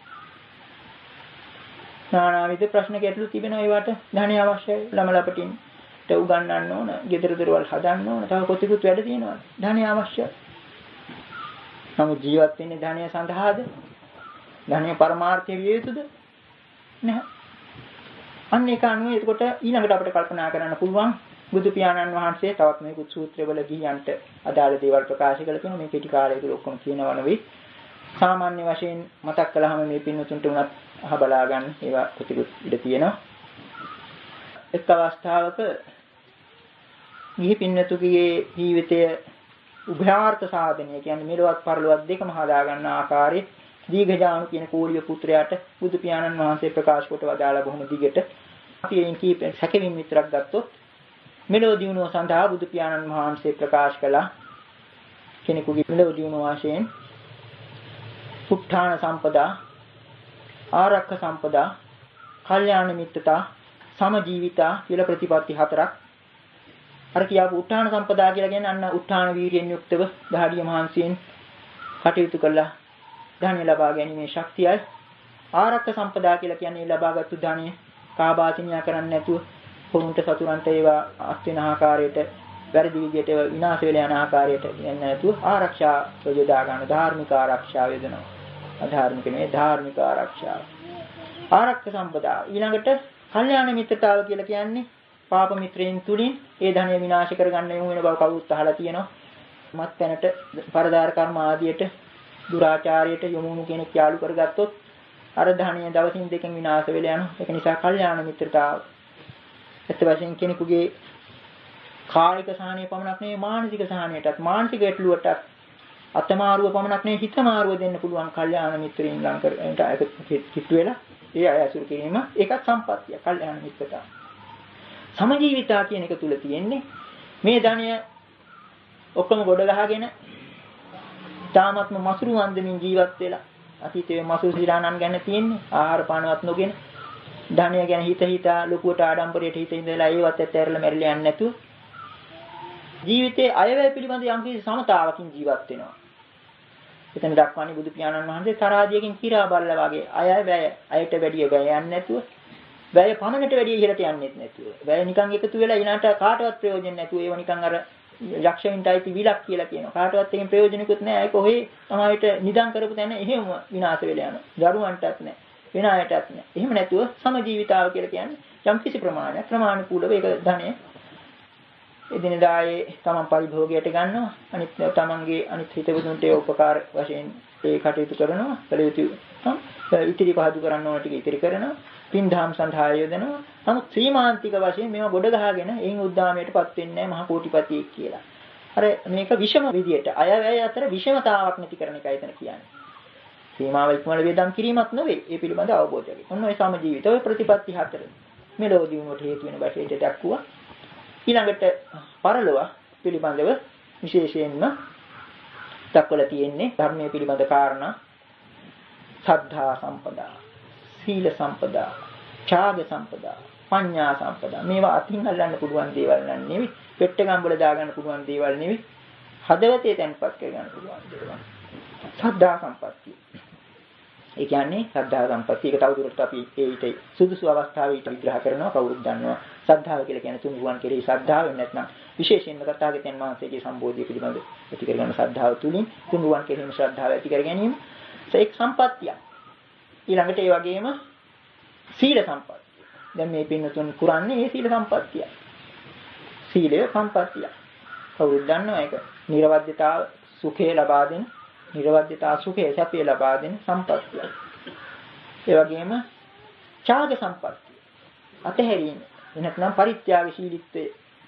නානාවිද ප්‍රශ්න ගැටලු තිබෙනවා ඒවට ධානය අවශ්‍යයි. ළමලපටින් උගන්වන්න ඕන, ගෙදර දොරවල් හදන්න ඕන, තව කොතිකුත් වැඩ තියෙනවා. ධානය අවශ්‍යයි. නමුත් ජීවත් වෙන්නේ ධානය සඳහාද? ධානය පරමාර්ථය විය යුතුද? නැහැ. අන්න ඒක අනුව එතකොට ඊළඟට අපිට කල්පනා කරන්න පුළුවන් බුදු පියාණන් වහන්සේ තවත් මේ කුත් සූත්‍රවල ගියන්ට අදාළ දේවල් ප්‍රකාශ කළ තියෙනවා. මේ පිටි කාලය තුල ඔක්කොම කියනවා නෙවෙයි. සාමාන්‍ය වශයෙන් මතක් කළාම මේ පින්නතුන්ට උනත් අහ බලා ගන්න ඒවා කොටිකුත් ඉඳ තියෙනවා. එක් අවස්ථාවක ගිහි පින්නතුගේ ජීවිතය උභයාර්ථ සාධනය කියන්නේ මෙලොවත් පරලොවත් දෙකම හදා ගන්න ආකාරයේ දීඝජානු කියන කෝලිය පුත්‍රයාට බුදු පියාණන් වහන්සේ ප්‍රකාශ කොට වදාලා බොහොම දිගට අපි එයින් කීප සැකෙමින් විතරක් ගත්තොත් මෙලොව දිනුව සඳහා බුදු පියාණන් වහන්සේ ප්‍රකාශ කළා කෙනෙකුගේ මෙලොව දිනුව වශයෙන් උත්ථාන සම්පදා, ආරක්ෂ සම්පදා, කල්යාණ මිත්‍රතා, සමජීවිතා කියලා ප්‍රතිපatti හතරක්. අර කියාපු උත්ථාන සම්පදා කියලා කියන්නේ අන්න උත්ථාන වීර්යයෙන් යුක්තව දහඩිය මහන්සියෙන් කටයුතු කළා ධනෙ ලබා ගැනීමේ ශක්තියයි. ආරක්ෂ සම්පදා කියලා කියන්නේ ලබාගත්තු ධනෙ කාබාසිනියා කරන්නේ නැතුව පොරුන්ට සතුරන්ට ඒවා අස්වෙන ආකාරයට වැරදි විදියට විනාශ වෙලා යන ආකාරයට යන්නේ නැතුව ආරක්ෂා යොදා ගන්න ධාර්මික ආරක්ෂාව යොදනවා. අධාර්මික නෙවෙයි ධාර්මික ආරක්ෂාව. ආරක්ෂ සම්පදා ඊළඟට කල්යාණ මිත්‍රතාව කියලා කියන්නේ පාප මිත්‍රයන් තුලින් ඒ ධනය විනාශ කරගන්න යොමු වෙන බව කවුරුත් අහලා තියෙනවා. මත්පැනට පරදාර කර්ම ආදියට දුරාචාරයට යොමු වුණු කෙනෙක් යාළු කරගත්තොත් අර ධනය දවසින් දෙකකින් විනාශ වෙලා යනවා. ඒක නිසා කල්යාණ මිත්‍රතාව ඇත්ත වශයෙන් කෙනෙකුගේ කායික සහනය පමණක් නෙවෙයි මානසික සහනයටත් මානසික ගැටලුවටත් අතමාරුව පමණක් නෙවෙයි හිතමාරුව දෙන්න පුළුවන් කල්යාණ මිත්‍රයින් ලං කරට කිට්ටු වෙලා ඒ අය අසුර කිරීම ඒකත් සම්පත්තිය කල්යාණ මිත්‍රතාව. සමජීවිතා කියන එක තුල තියෙන්නේ මේ ධනය ඔක්කොම ගොඩ ගහගෙන තාමත්ම මසුරු වන්දමින් ජීවත් වෙලා අතීතයේ මසුරු සිරානන් ගැන තියෙන්නේ ආහාර පානවත් නොගෙන ධනය ගැන හිතා ලොකුවට ආඩම්බරයට හිත ඉඳලා ඒවත් ඇත්තරලා මැරිලා යන්නේ නැතුව ජීවිතයේ අයවැය පිළිබඳ යම්කිසි සමතාවකින් ජීවත් වෙනවා. එතන දක්වන්නේ බුදු පියාණන් වහන්සේ තරාදියකින් කිරා බල්ලා වගේ අය වැය අයට වැඩිය වැය යන්නේ නැතුව වැය පමණට වැඩිය ඉහළට යන්නේත් නැතුව වැය නිකන් එකතු වෙලා ඊළාට කාටවත් ප්‍රයෝජන නැතුව ඒව නිකන් අර යක්ෂයින්ටයි විලක් කියලා කියනවා. කාටවත් එකෙන් ප්‍රයෝජනකුත් නැහැ. ඒක ඔහේ සමාජයට නිදන් කරපු තැන එහෙම විනාශ වෙලා යනවා. දරුවන්ටත් නැහැ. වෙන අයටත් නැහැ. එහෙම නැතුව සමජීවිතාව කියලා කියන්නේ යම් කිසි ප්‍රමාණයක් ප්‍රමාණිකූලව ඒක ධනෙ එදිනදායේ තමන් පරිභෝගයට ගන්නවා. අනිත් තමන්ගේ අනිත් හිතවතුන්ට ඒ උපකාර වශයෙන් ඒ කටයුතු කරනවා. කලයුතු ඉතිරි පහදු කරන්න ඕන ටික ඉතිරි කරනවා. පින්දහම් සඳහා යොදනවා. නමුත් සීමාන්තික වශයෙන් මේවා ගොඩ ගහගෙන එයින් උද්දාමයටපත් වෙන්නේ නැහැ මහ කෝටිපතියෙක් කියලා. අර මේක විෂම විදියට අයවැය අතර විෂමතාවක් නැති කරන එකයි එතන කියන්නේ. සීමාව ඉක්මවල වේදම් කිරීමක් නෙවෙයි. ඒ පිළිබඳ අවබෝධයක්. ඔන්න ඔය සමජීවිත ඔය ප්‍රතිපatti හතර. මෙලොව දිනුවට හේතු වෙන බැටේට දක්වුවා. ඊළඟට පරලොව පිළිබඳව විශේෂයෙන්ම දක්වලා තියෙන්නේ ධර්මයේ පිළිබඳ කාරණා සද්ධා සම්පදා, සීල සම්පදා, ඡාග සම්පදා, පඤ්ඤා සම්පදා. මේවා අතින් අල්ලන්න පුළුවන් දේවල් නෙවෙයි. පෙට්ටගම් වල දාගන්න පුළුවන් දේවල් නෙවෙයි. හදවතේ තැන්පත් කරගන්න පුළුවන් දේවල්. සද්ධා සම්පත්තිය. ඒ කියන්නේ සද්ධා සම්පත්තිය. ඒක තවදුරටත් අපි ඊට සුදුසු අවස්ථාවේ ඊට විග්‍රහ කරනවා. කවුරුත් දන්නවා. සද්ධාව කියලා කියන්නේ තුන්රුවන් කෙරෙහි ශ්‍රද්ධාව නැත්නම් විශේෂයෙන්ම තථාගතයන් වහන්සේගේ සම්බෝධිය පිළිබඳ ඇති කරගන්න ශ්‍රද්ධාව තුලින් තුන්රුවන් කෙරෙහිම ශ්‍රද්ධාව ඇති කර ගැනීම. ඒක සම්පත්තිය. ඊළඟට ඒ වගේම සීල සම්පත්තිය. දැන් මේ පින්නතුන් කුරන්නේ මේ සීල සම්පත්තිය. සීලය සම්පත්තිය. කවුරුත් දන්නවා ඒක. නිර්වද්‍යතාව සුඛය ලබා දෙන, නිර්වද්‍යතාව සුඛය සැපය ලබා දෙන සම්පත්තිය. ඒ වගේම ඡාග සම්පත්තිය. අතහැරීම. එනත්නම් පරිත්‍යාගශීලීත්වය.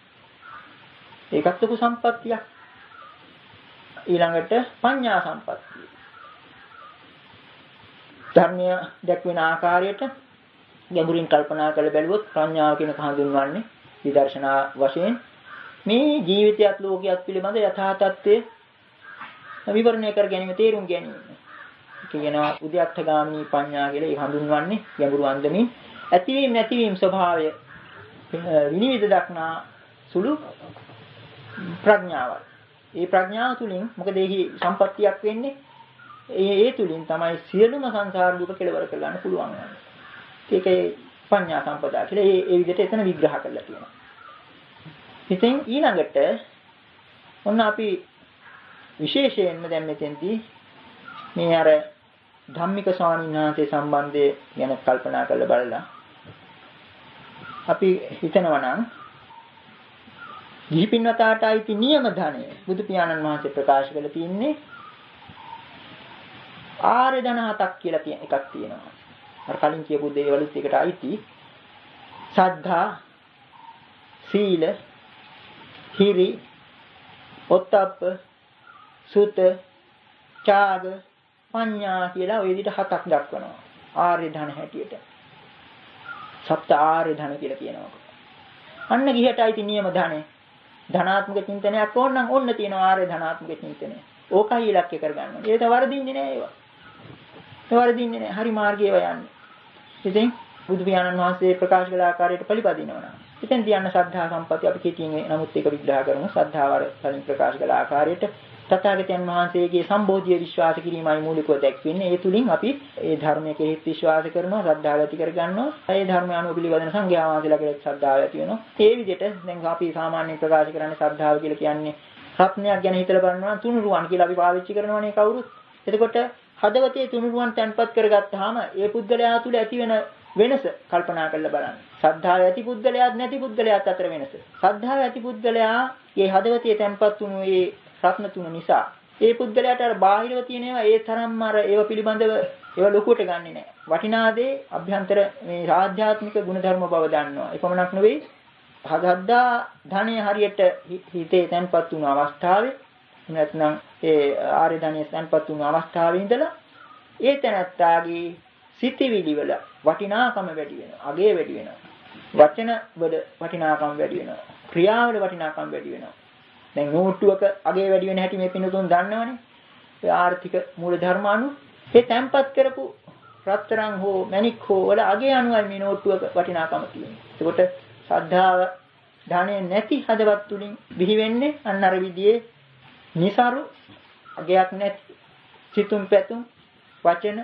ඒකත් ලොකු සම්පත්තියක්. ඊළඟට පඤ්ඤා සම්පත්තිය. ධර්මය දැක්වෙන ආකාරයට ගැඹුරින් කල්පනා කළ බැලුවොත් ප්‍රඥාව කියන හඳුන්වන්නේ විදර්ශනා වශයෙන් මේ ජීවිතයත් ලෝකයක් පිළිබඳ යථා තත්ත්වය විවරණය කර ගැනීම තේරුම් ගැනීම. කියනවා උද්‍යත්තගාමිනී පඤ්ඤා කියලා ඒ හඳුන්වන්නේ ගැඹුරු අන්දමින් ඇතිවීම නැතිවීම ස්වභාවය විනිවිද දක්නා සුළු ප්‍රඥාවයි. ඒ ප්‍රඥාව තුළින් මොකද ඒකේ සම්පත්තියක් වෙන්නේ? ඒ තුලින් තමයි සියලුම සංසාර දුක කෙලවර කරගන්න පුළුවන් වන්නේ. ඒකේ පඤ්ඤා සම්පදා කියලා ඒ විදිහට එතන විග්‍රහ කරලා තියෙනවා. ඉතින් ඊළඟට ඔන්න අපි විශේෂයෙන්ම දැන් මෙතෙන්දී මේ අර ධම්මික ස්වාමීන් වහන්සේ සම්බන්ධය ගැන කල්පනා කරලා බලලා අපි හිතනවා නම් ගිහි පින්වතාට අයිති නියම ධනය බුදු පියාණන් වහන්සේ ප්‍රකාශ කරලා තියෙන්නේ ආර්ය ධන හතක් කියලා එකක් තියෙනවා. අර කලින් කියපු දේවලුත් එකට අයිති සද්ධා, සීල, හිරි, ඔත්තප්ප, සුත, ඡාග, පඤ්ඤා කියලා ওই විදිහට හතක් දක්වනවා. ආර්ය ධන හැටියට. සප්ත ආර්ය ධන කියලා කියනවා. අන්න ගිහටයි තියෙන නියම ධනෙ. ධනාත්මක චින්තනයක් ඕන නම් ඔන්න තියෙනවා ආර්ය ධනාත්මක චින්තනය. ඕකයි ඉලක්කය කරගන්න ඕනේ. ඒක වරදින්නේ නෑ ඒවා. ඒ වරදින්නේ නෑ. හරි මාර්ගයේ යන්නේ. ඉතින් බුදු පියාණන් වහන්සේ ප්‍රකාශ කළ ආකාරයට පිළිපදිනවා. ඉතින් තියන්න ශ්‍රද්ධා සම්පatti අපි කෙටියෙන් නමුත් ඒක විග්‍රහ කරමු. ශ්‍රද්ධාව වලින් ප්‍රකාශ කළ ආකාරයට තථාගතයන් වහන්සේගේ සම්බෝධිය විශ්වාස කිරීමයි මූලිකව දැක්වෙන්නේ. ඒ තුලින් අපි ඒ ධර්මයේ කෙරෙහි විශ්වාස කරනවා, ශ්‍රද්ධාව ඇති කරගන්නවා. ඒ ධර්මය අනුව පිළිපදින සංඝයා වහන්සේලා කෙරෙහි ශ්‍රද්ධාව ඇති වෙනවා. ඒ විදිහට දැන් අපි සාමාන්‍යයෙන් ප්‍රකාශ කරන්නේ ශ්‍රද්ධාව කියලා කියන්නේ රත්නයක් ගැන හිතලා බලනවා තුනුරුවන් කියලා අපි පාවිච්චි කරනවානේ කවුරුත්. එතකොට හදවතේ තුනුරුවන් තැන්පත් කරගත්තාම ඒ පුද්ගලයා තුළ ඇති වෙන වෙනස කල්පනා කරලා බලන්න. ශ්‍රද්ධාව ඇති පුද්ගලයාත් නැති පිළිගුද්දලයාත් අතර වෙනස. ශ්‍රද්ධාව ඇති පුද්ගලයා මේ හදවතේ තැන්පත් වුණු මේ රත්න තුන නිසා ඒ පුද්ගලයාට අර බාහිරව තියෙන ඒවා ඒ තරම්ම අර ඒව පිළිබඳව ඒව ලොකුවට ගන්නෙ නෑ. වටිනා දේ අභ්‍යන්තර මේ ආධ්‍යාත්මික ගුණධර්ම බව දන්නවා. ඒ පමණක් නෙවෙයි හදද්දා ධනෙ හරියට හිතේ තැන්පත් වුණු අවස්ථාවේ නැත්නම් ඒ ආර්ය ධනෙ තැන්පත් වුණු අවස්ථාවේ ඉඳලා ඒ තැනත්තාගේ සිතිවිලි වල වටිනාකම වැඩි වෙනවා. අගය වැඩි වෙනවා. වචන වල වටිනාකම වැඩි වෙනවා. ක්‍රියාවල වටිනාකම වැඩි වෙනවා. දැන් නෝට්ටුවක අගය වැඩි වෙන හැටි මේ පින්නතුන් දන්නවනේ. ඒ ආර්ථික මූල ධර්ම අනුව ඒ තැන්පත් කරපු රත්තරන් හෝ මණික් හෝ වල අගය අනුවයි මේ නෝට්ටුවක වටිනාකම තියෙන්නේ. ඒකට ශ්‍රද්ධාව ධනෙ නැති හදවත් තුලින් බිහි වෙන්නේ අන්න අර විදිහේ નિසරු අගයක් නැති සිතුම් පැතුම් වචන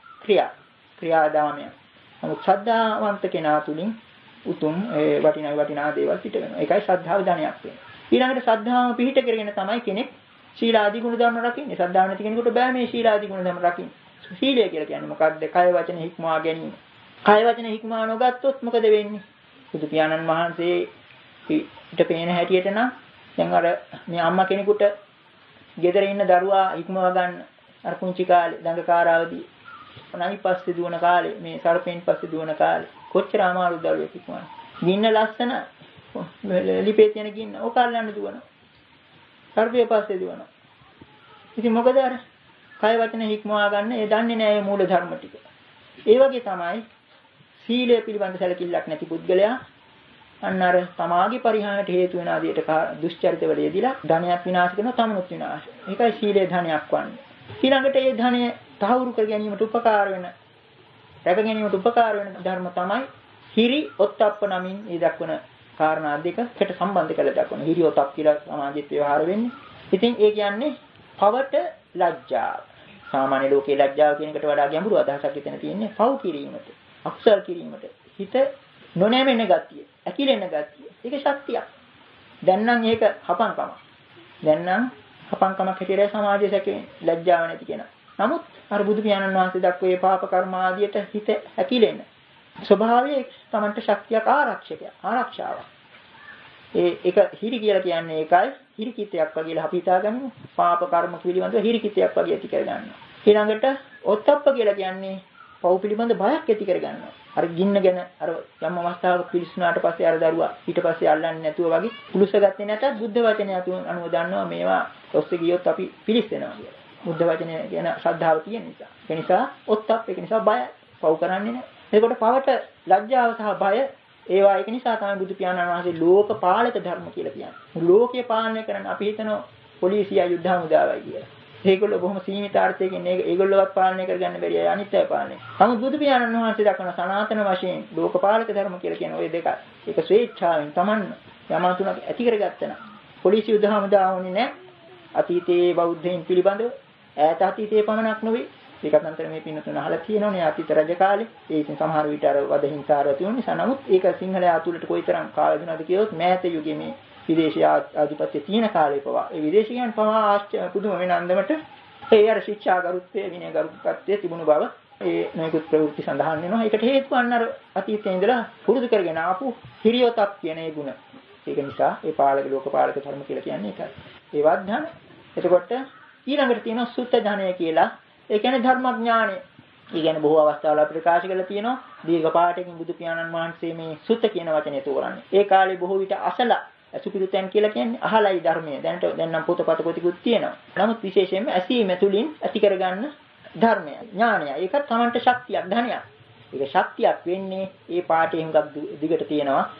ක්‍රියාදාමය. නමුත් ශ්‍රද්ධාවන්ත කෙනා තුලින් උතුම් ඒ වටිනා දේවල් පිට වෙනවා. ඒකයි ශ්‍රද්ධාව ධනයක් වෙන්නේ. ඊළඟට ශ්‍රද්ධාවම පිහිට කරගෙන තමයි කෙනෙක් ශීලාදී ගුණ ධර්ම රකින්නේ. ශ්‍රද්ධාව නැති කෙනෙකුට බෑ මේ ශීලාදී ගුණ ධර්ම රකින්න. සීලය කියලා කියන්නේ මොකක්ද? කය වචන හික්මවා ගැනීම. කය වචන හික්මවා නොගත්තොත් මොකද වෙන්නේ? බුදු පියාණන් වහන්සේ ඊට පේන හැටියට නම් දැන් අර මේ අම්මා කෙනෙකුට ගෙදර ඉන්න දරුවා හික්මවා ගන්න අර පුංචි කාලේ දඟකාරාවදී නයි පස්සේ දුවන කාලේ මේ සර්පෙන් පස්සේ දුවන කාලේ කොච්චර අමාරු දරුවෙක් ඉක්මවන්නේ. ගින්න ලස්සන ලිපේ තියෙන ගින්න ඕකාලන්න දුවන. සර්පය පස්සේ දුවන. ඉතින් මොකද අර කය වචන හික්මවා ගන්න ඒ දන්නේ නැහැ මේ මූල ධර්ම ටික. ඒ වගේ තමයි සීලය පිළිබඳ සැලකිල්ලක් නැති පුද්ගලයා අන්න අර සමාගි පරිහානියට හේතු වෙන ආදියට දුෂ්චරිතවල යෙදিলা ධනයක් විනාශ කරනවා තමනුත් විනාශ. ඒකයි සීලේ ධනයක් වන්නේ. ඊළඟට ඒ ධනය තහවුරු කර ගැනීමට උපකාර වෙන රැක ගැනීමට උපකාර වෙන ධර්ම තමයි හිරි ඔත්තප්ප නමින් මේ දක්වන කාරණා දෙකට සම්බන්ධ කරලා දක්වන හිරි ඔත්තප් කියලා සමාජෙත් ව්‍යවහාර වෙන්නේ. ඉතින් ඒ කියන්නේ පවට ලැජ්ජාව. සාමාන්‍ය ලෝකේ ලැජ්ජාව කියන එකට වඩා ගැඹුරු අදහසක් එතන තියෙන්නේ පව් කිරීමට, අකුසල් කිරීමට, හිත නොනැමෙන ගතිය, ඇකිලෙන ගතිය. ඒක ශක්තියක්. දැන් නම් ඒක හපංකමක්. දැන් නම් හපංකමක් හැටියට සමාජයේ සැකේ ලැජ්ජාව නැති කෙනා. නමුත් අර බුදු පියාණන් වහන්සේ දක්වපු පාප කර්ම ආදියට හිත ඇකිලෙන ස්වභාවයේ තමන්ට ශක්තියක් ආරක්ෂාවක්. ඒක හිරි කියලා කියන්නේ ඒකයි හිරිකිතයක් වගේ අපි හිතාගන්නේ පාප කර්ම පිළිබඳව හිරිකිතයක් වගේ ඇති කරගන්නවා. ඊළඟට ඔත්තප්ප කියලා කියන්නේ පව් පිළිබඳ බයක් ඇති කරගන්නවා. අර ගින්න ගැන අර යම් අවස්ථාවක පිළිස්සුනාට පස්සේ අර දරුවා ඊට පස්සේ අල්ලන්නේ නැතුව වගේ පුරුෂ ගත්තේ නැතත් බුද්ධ වචනය අනුව දන්නවා මේවා ඔස්සේ ගියොත් අපි පිළිස්සෙනවා කියලා. බුද්ධ වචනය කියන ශ්‍රද්ධාව තියෙන නිසා. ඒ නිසා ඔත්තප් ඒක නිසා බය පව් කරන්නේ නැහැ. ඒකට පවට ලැජ්ජාව සහ බය ඒවා ඒක නිසා තමයි බුදු පියාණන් වහන්සේ ලෝක පාලක ධර්ම කියලා කියන්නේ. ලෝකේ පාලනය කරන්න අපි හිතනවා පොලිසිය යුද්ධ හමුදාවයි කියලා. ඒගොල්ලෝ බොහොම සීමිත අර්ථයකින් ඒගොල්ලෝවත් පාලනය කරගන්න බැරි අය අනිත් අය පාලනය. නමුත් බුදු පියාණන් වහන්සේ දක්වන සනාතන වශයෙන් ලෝක පාලක ධර්ම කියලා කියන ওই දෙකයි. ඒක ස්වේච්ඡාවෙන් Taman යමතුණක් ඇති කරගත්තා නම් පොලිසිය යුද්ධ හමුදාව වුණේ නැහැ. අතීතයේ බෞද්ධයින් පිළිබඳව ඈත අතීතයේ පමණක් නෙවෙයි ඒකත් අන්තර මේ පින්නතුන අහලා තියෙනවනේ අතීත රජ කාලේ ඒ ඉතින් සමහර විට අර වද හිංසාර ඇති වුණ නිසා නමුත් ඒක සිංහලයා තුලට කොයිතරම් කාලෙ දුනද කියොත් මෑත යුගයේ මේ විදේශීය ආධිපත්‍ය තියෙන කාලේ පවා ඒ විදේශිකයන් පවා ආශ්චර්ය පුදුම වෙන අන්දමට ඒ අර ශික්ෂා ගරුත්වය විනය ගරුත්වය තිබුණු බව ඒ නොයෙකුත් ප්‍රවෘත්ති සඳහන් වෙනවා. ඒකට හේතුව අන්න අර අතීතයේ ඉඳලා පුරුදු කරගෙන ආපු හිරියොතක් කියන ඒ ගුණ. ඒක නිසා ඒ පාලක ලෝක පාලක ධර්ම කියලා කියන්නේ ඒකයි. ඒ වද්ධන එතකොට ඊළඟට තියෙනවා සුත්ත ධනය කියලා. ඒ කියන්නේ ධර්මඥානය. ඒ කියන්නේ බොහෝ අවස්ථාවල අපිට ප්‍රකාශ කරලා තියෙනවා දීර්ඝ පාඨයෙන් බුදු පියාණන් වහන්සේ මේ සුත්ත කියන වචනේ තෝරන්නේ. ඒ කාලේ බොහෝ විට අසලා අසුපිරුතෙන් කියලා කියන්නේ අහලයි ධර්මය. දැන් නම් පොතපත පොතිකුත් තියෙනවා. නමුත් විශේෂයෙන්ම ඇසීම තුළින් ඇති කරගන්න ධර්මය, ඥානය. ඒකත් Tamanට ශක්තියක්, ධනයක්. ඒක ශක්තියක් වෙන්නේ ඒ පාඨයේ හුඟක් දිගට තියෙනවා.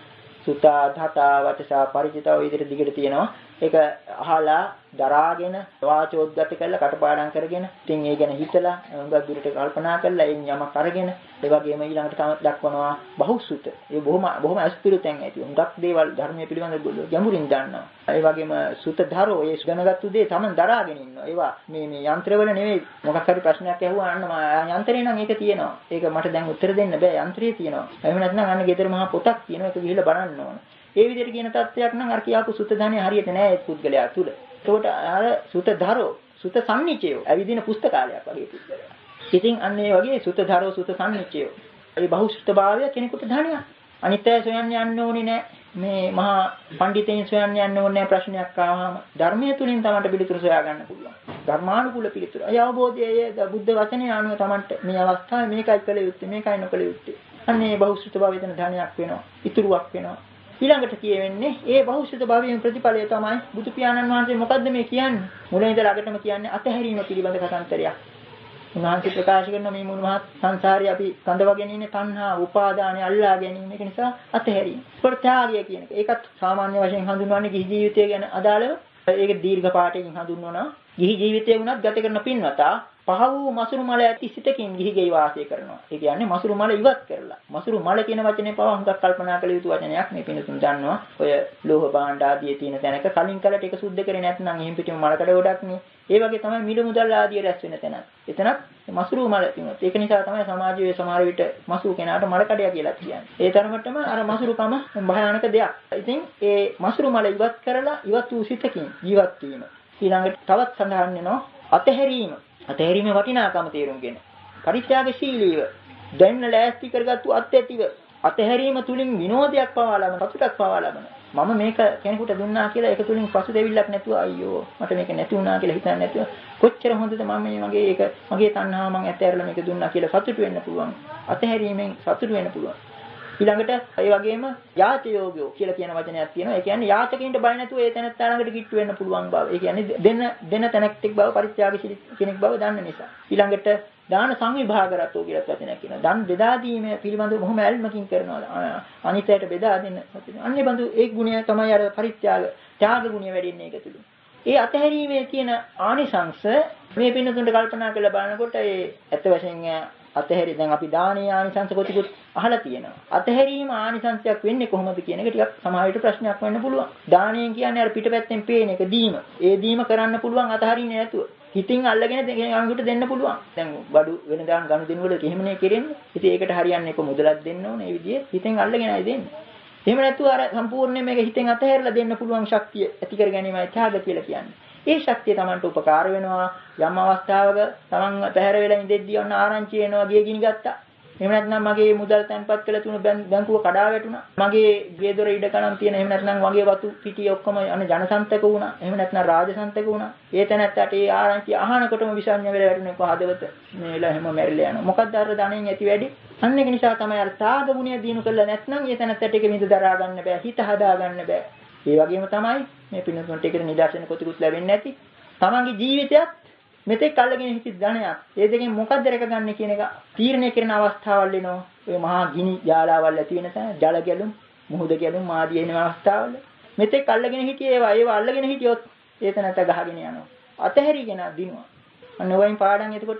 සුතා ධතා වචසා පරිචිතා ඔය විදිහට දිගට තියෙනවා. ඒක අහලා දරාගෙන වාචෝද්ගත කරලා කටපාඩම් කරගෙන ඉතින් ඒ ගැන හිතලා හුඟක් දුරට කල්පනා කරලා එයින් යමක් අරගෙන ඒ වගේම ඊළඟට තම දක්වනවා බහුසුත. ඒ බොහොම අස්පිරුතෙන් ඇති. හුඟක් දේවල් ධර්මයේ පිළිබඳ ගැඹුරින් දන්නවා. ඒ වගේම සුතධරෝ ඒ දැනගත්තු දේ තමන් දරාගෙන ඉන්නවා. ඒවා මේ යන්ත්‍රවල නෙවෙයි. මොකක් හරි ප්‍රශ්නයක් ඇහුවා අන්න යන්ත්‍රේ නම් ඒක තියෙනවා. ඒක මට දැන් උත්තර දෙන්න බෑ. යන්ත්‍රේ තියෙනවා. එහෙම නැත්නම් අන්න ගෙදර මහා පොතක් තියෙනවා. ඒක ගිහිල්ලා බලන්න ඕන. ඒ විදිහට කියන තත්ත්වයක් නම් අර කියාපු සුත ධානය හරියට නෑ ඒ පුද්ගලයා තුල. ඒකට අර සුතධරෝ සුත සම්නිචයෝ ඇවිදින පුස්තකාලයක් වගේ පුද්ගලයා. ඉතින් අන්න ඒ වගේ සුතධරෝ සුත සම්නිචයෝ. ඒ බහුසුතභාවය කෙනෙකුට ධානයක්. අනිත් අය සොයන්න යන්න ඕනේ නෑ. මේ මහා පඬිතෙන් සොයන්න යන්න ඕනේ නෑ ප්‍රශ්නයක් ආවම ධර්මයේ තුලින් තමයි පිළිතුරු සොයා ගන්න පුළුවන්. ධර්මානුකූල පිළිතුරු. ඒ අවබෝධයේ බුද්ධ වචනේ අනුව තමයි මේ අවස්ථාවේ මේකයි කළ යුත්තේ මේකයි නොකළ යුත්තේ. අන්න ඒ බහුසුතභාවය වෙන ධානයක් වෙනවා. ඉතුරුවක් වෙනවා. ඊළඟට කියවෙන්නේ ඒ බහුසුත භාවයෙන් ප්‍රතිඵලය තමයි බුදු පියාණන් වහන්සේ මොකද්ද මේ කියන්නේ? මුලින් ඉඳලා අගටම කියන්නේ අතහැරීම පිළිබඳ කතාන්තරයක්. උන්වහන්සේ ප්‍රකාශ කරන මේ මුළු මහත් සංසාරේ අපි කඳවගෙන ඉන්නේ තණ්හා, උපාදානය අල්ලා ගැනීම. ඒක නිසා අතහැරීම. ප්‍රත්‍යාගය කියන එක. ඒකත් සාමාන්‍ය වශයෙන් හඳුන්වන්නේ ගිහි ජීවිතය ගැන අදාළව. ඒක දීර්ඝ පාඨයෙන් හඳුන්වනවා. ගිහි ජීවිතය වුණත් ගත කරන පින්වතා පහ වූ මසුරු මල ඇති සිතකින් ගිහි ගෙයි වාසය කරනවා. ඒ කියන්නේ මසුරු මල ඉවත් කරලා. මසුරු මල කියන වචනේ පවා හුඟක් කල්පනා කළ යුතු වචනයක්. මේ පිනතුන් දන්නවා. ඔය ලෝහ භාණ්ඩ ආදී තියෙන තැනක කලින් කලට ඒක සුද්ධ කරේ නැත්නම් එහෙන් පිටිම මලකඩ ගොඩක් නේ. ඒ වගේ තමයි මිල මුදල් ආදී රැස් වෙන තැන. එතනත් මසුරු මල තියෙනවා. ඒක නිසා තමයි සමාජයේ සමහර විට මසුරු කෙනාට මලකඩය කියලා කියන්නේ. ඒ තරමටම අර මසුරුකම භයානක දෙයක්. ඉතින් ඒ මසුරු මල ඉවත් කරලා ඉවත් වූ සිතකින් ජීවත් වීම. ඊළඟට තවත් සඳහන් වෙනවා අතහැරීම. අතහැරීමේ වටිනාකම තේරුම්ගෙන පරිත්‍යාගශීලීව දැන්න ලෑස්ති කරගත්තු අත්‍යතිව අතහැරීම තුලින් විනෝදයක් පවා ලබන සතුටක් පවා ලබන මම මේක කෙනෙකුට දුන්නා කියලා ඒක තුලින් පසුතැවිල්ලක් නැතුව අයියෝ මට මේක නැති වුණා කියලා හිතන්නේ නැතුව කොච්චර හොඳද මම මේ මගේ තණ්හාව මං ඇතහැරලා මේක දුන්නා කියලා සතුටු වෙන්න පුළුවන් අතහැරීමෙන් සතුටු වෙන්න පුළුවන් ඊළඟට ඒ වගේම යාචයෝගයෝ කියලා කියන වචනයක් තියෙනවා. ඒ කියන්නේ යාචකයින්ට බය නැතුව ඒ තැනත්තා ළඟට කිට්ටු වෙන්න පුළුවන් බව. ඒ කියන්නේ දෙන තැනක්ටෙක් බව පරිත්‍යාගශීලී කෙනෙක් බව දන්න නිසා. ඊළඟට දාන සංවිභාගරතෝ කියලා වචනයක් කියනවා. දන් බෙදා දීම පිළිබඳව බොහොම ඇල්මකින් කරනවා. අනිත්‍යයට බෙදා දෙන්න. අන්නේ බඳු ඒ ගුණය තමයි අර ත්‍යාග ගුණය වැඩින්නේ ඒක තුලින්. ඒ අතහැරීමේ තියෙන ආනිසංශ මේ පින්නතුන්ට කල්පනා කරලා බලනකොට ඒ ඇත්ත වශයෙන්ම අතහැරි දැන් අපි දානීය ආනිසංශ කොටිකුත් අහලා තියෙනවා. අතහැරීම ආනිසංශයක් වෙන්නේ කොහොමද කියන එක ටිකක් සමහර විට ප්‍රශ්නයක් වෙන්න පුළුවන්. දානීය කියන්නේ අර පිටපැත්තෙන් පේන එක දීම. ඒ දීම කරන්න පුළුවන් අතහරින්නේ නැතුව. හිතින් අල්ලගෙන අඟුට දෙන්න පුළුවන්. දැන් බඩු වෙනදාන් ගනුදෙනු වල එහෙමනේ කරන්නේ. ඉතින් ඒකට හරියන්නේ එක මුදලක් දෙන්න ඕනේ. මේ විදිහේ හිතෙන් අල්ලගෙනයි දෙන්නේ. එහෙම නැතුව අර සම්පූර්ණයෙන් මේක හිතෙන් අතහැරලා දෙන්න පුළුවන් ශක්තිය ඇති කර ගැනීමයි ත්‍යාග කියලා කියන්නේ. ඒ ශක්තිය Tamanට උපකාර වෙනවා. යම් අවස්ථාවක Taman පැහැර වෙලා ඉඳෙද්දී ඔන්න ආරංචි එනවා ගේ ගිනි ගත්තා. එහෙම නැත්නම් මගේ මුදල් තැන්පත් කළ තුන බැංකුව කඩා වැටුණා. මගේ ගේ දොර ඉඩ කණන් තියෙන එහෙම නැත්නම් මගේ වතු පිටිය ඔක්කොම ජනසන්තක වුණා. එහෙම නැත්නම් රාජසන්තක වුණා. ඒ තැනත්තට ඒ ආරංචි අහනකොටම විසඤ්ඤ වෙලා වැටුණේ කොහදවත මේ වෙලාව හැම මැරිලා යනවා. මොකක්ද අර ධනෙන් ඇති වැඩි? අන්න ඒක නිසා තමයි අර ත්‍යාග ගුණය දිනු කළා නැත්නම් ඒ තැනත්තට ඒක විඳ දරා ගන්න බෑ. හිත හදා ගන්න බෑ. ඒ වගේම තමයි මේ පින්නතුන්ට ඒකට නිදර්ශන කොටිකුත් ලැබෙන්නේ නැති. තමන්ගේ ජීවිතයත් මෙතෙක් අල්ලගෙන හිටිය ධනයක්. ඒ දෙකෙන් මොකක්ද රැකගන්නේ කියන එක තීරණය කරන අවස්ථාවල් එනවා. ඔය මහා ගිනි ජාලාවල් ඇති වෙන තැන, ජල ගැලුම්, මුහුද ගැලුම් ආදී එන අවස්ථාවල මෙතෙක් අල්ලගෙන හිටියේ ඒවා අල්ලගෙන හිටියොත් ඒක නැත ගහගෙන යනවා. අතහැරිගෙන දිනුවා. අන්න වයින් පාඩම් එතකොට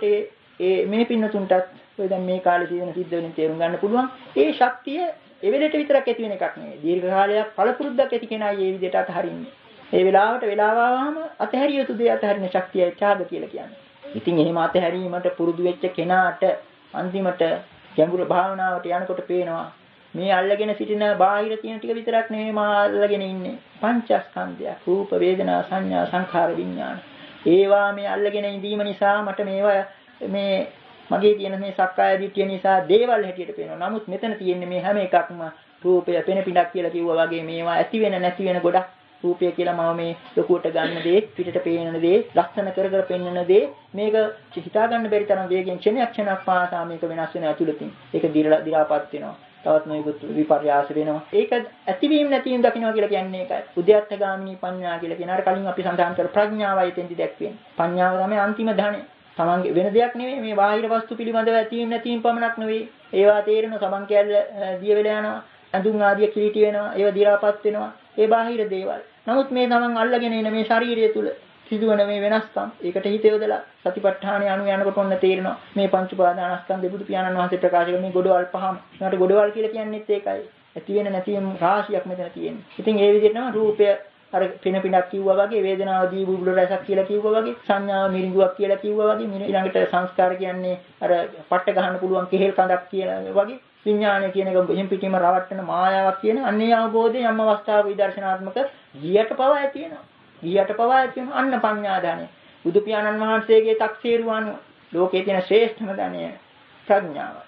මේ පින්නතුන්ටත් ඔය දැන් මේ කාලේ සිදුවෙන සිද්ධ වෙනින් තේරුම් ගන්න පුළුවන්. ඒ ශක්තිය ඒ වෙලෙට විතරක් ඇති වෙන එකක් නෙවෙයි. දීර්ඝ කාලයක් පළපුරුද්දක් ඇති කෙනා මේ විදිහට අතහරින්නේ. ඒ වෙලාවට වෙලාව ආවම අතහැරිය යුතු දේ අතහරින ශක්තියයි ත්‍යාග කියලා කියන්නේ. ඉතින් එහෙම අතහැරීමට පුරුදු වෙච්ච කෙනාට අන්තිමට ගැඹුරු භාවනාවට යනකොට පේනවා මේ අල්ලගෙන සිටින බාහිර තියෙන ටික විතරක් නෙමෙයි මා අල්ලගෙන ඉන්නේ. පංචස්කන්ධය, රූප, වේදනා, සංඥා, සංඛාර, විඥාන. ඒවා මේ අල්ලගෙන ඉඳීම නිසා මට මේවා මේ මගේ තියෙන මේ සක්කාය දිට්ඨිය නිසා දේවල් හැටියට පේනවා. නමුත් මෙතන තියෙන්නේ මේ හැම එකක්ම රූපය, පෙන පිටක් කියලා කිව්වා වගේ මේවා ඇති වෙන නැති වෙන ගොඩක්. රූපය කියලා මම මේ ලොකුවට ගන්න දේ, පිටට පේන දේ, ලක්ෂණ කර කර පෙන්වන දේ මේක හිතා ගන්න බැරි තරම් වේගෙන් ක්ෂණයක් පාසා මේක වෙනස් වෙන ඇතුළතින්. ඒක දිරාපත් වෙනවා. තවත් නොයෙකුත් විපර්යාස වෙනවා. ඒක ඇතිවීම නැතිවීම දකින්නවා කියලා කියන්නේ ඒකයි. උද්‍යත්තගාමිනී පඤ්ඤා කියලා කියන අර කලින් අපි සඳහන් කර ප්‍රඥාවයි තෙන්දි දැක්වෙන්නේ. පඤ්ඤාව තමයි අන්තිම ධනෙ. තමන්ගේ වෙන දෙයක් නෙවෙයි මේ බාහිර වස්තු පිළිබඳව ඇතිවීම නැතිවීම පමණක් නෙවෙයි. ඒවා තේරෙන සමන් කැල්ල දිය වෙලා යනවා. අඳුන් ආදිය කිලිටි වෙනවා, ඒව දි รา පත් වෙනවා. ඒ බාහිර දේවල්. නමුත් මේ තමන් අල්ලගෙන ඉන මේ ශාරීරිය තුල සිදුවන මේ වෙනස්කම් ඒකට හිත යොදලා සතිපට්ඨානය අනු යනකොට ඔන්න තේරෙනවා මේ පංච උපාදානස්කන්ධ බුදු පියාණන් වහන්සේ ප්‍රකාශ කරන මේ ගොඩවල් පහම. ඒකට ගොඩවල් කියලා කියන්නේත් ඒකයි. ඇති වෙන නැති වෙන රාශියක් මෙතන තියෙනවා. ඉතින් ඒ විදිහටම රූපය අර පින පිනක් කිව්වා වගේ, වේදනාව දී බුබුල රසක් කියලා කිව්වා වගේ, සංඥාව මිරිඟුවක් කියලා කිව්වා වගේ, ඊළඟට සංස්කාර කියන්නේ අර පට්ට ගහන්න පුළුවන් කෙහෙල් කඳක් කියලා වගේ, විඥානය කියන එක එහෙම් පිටින්ම රවට්ටන මායාවක් කියන අන්නේ අවබෝධය යම් අවස්ථාවක විදර්ශනාත්මක ගියට පවා ඇති වෙනවා. ගියට පවා ඇති වෙනවා අන්න පඤ්ඤා ධනෙ. බුදු පියාණන් වහන්සේගේ තක්සේරුව අනුව ලෝකයේ තියෙන ශ්‍රේෂ්ඨම ධනය ප්‍රඥාව.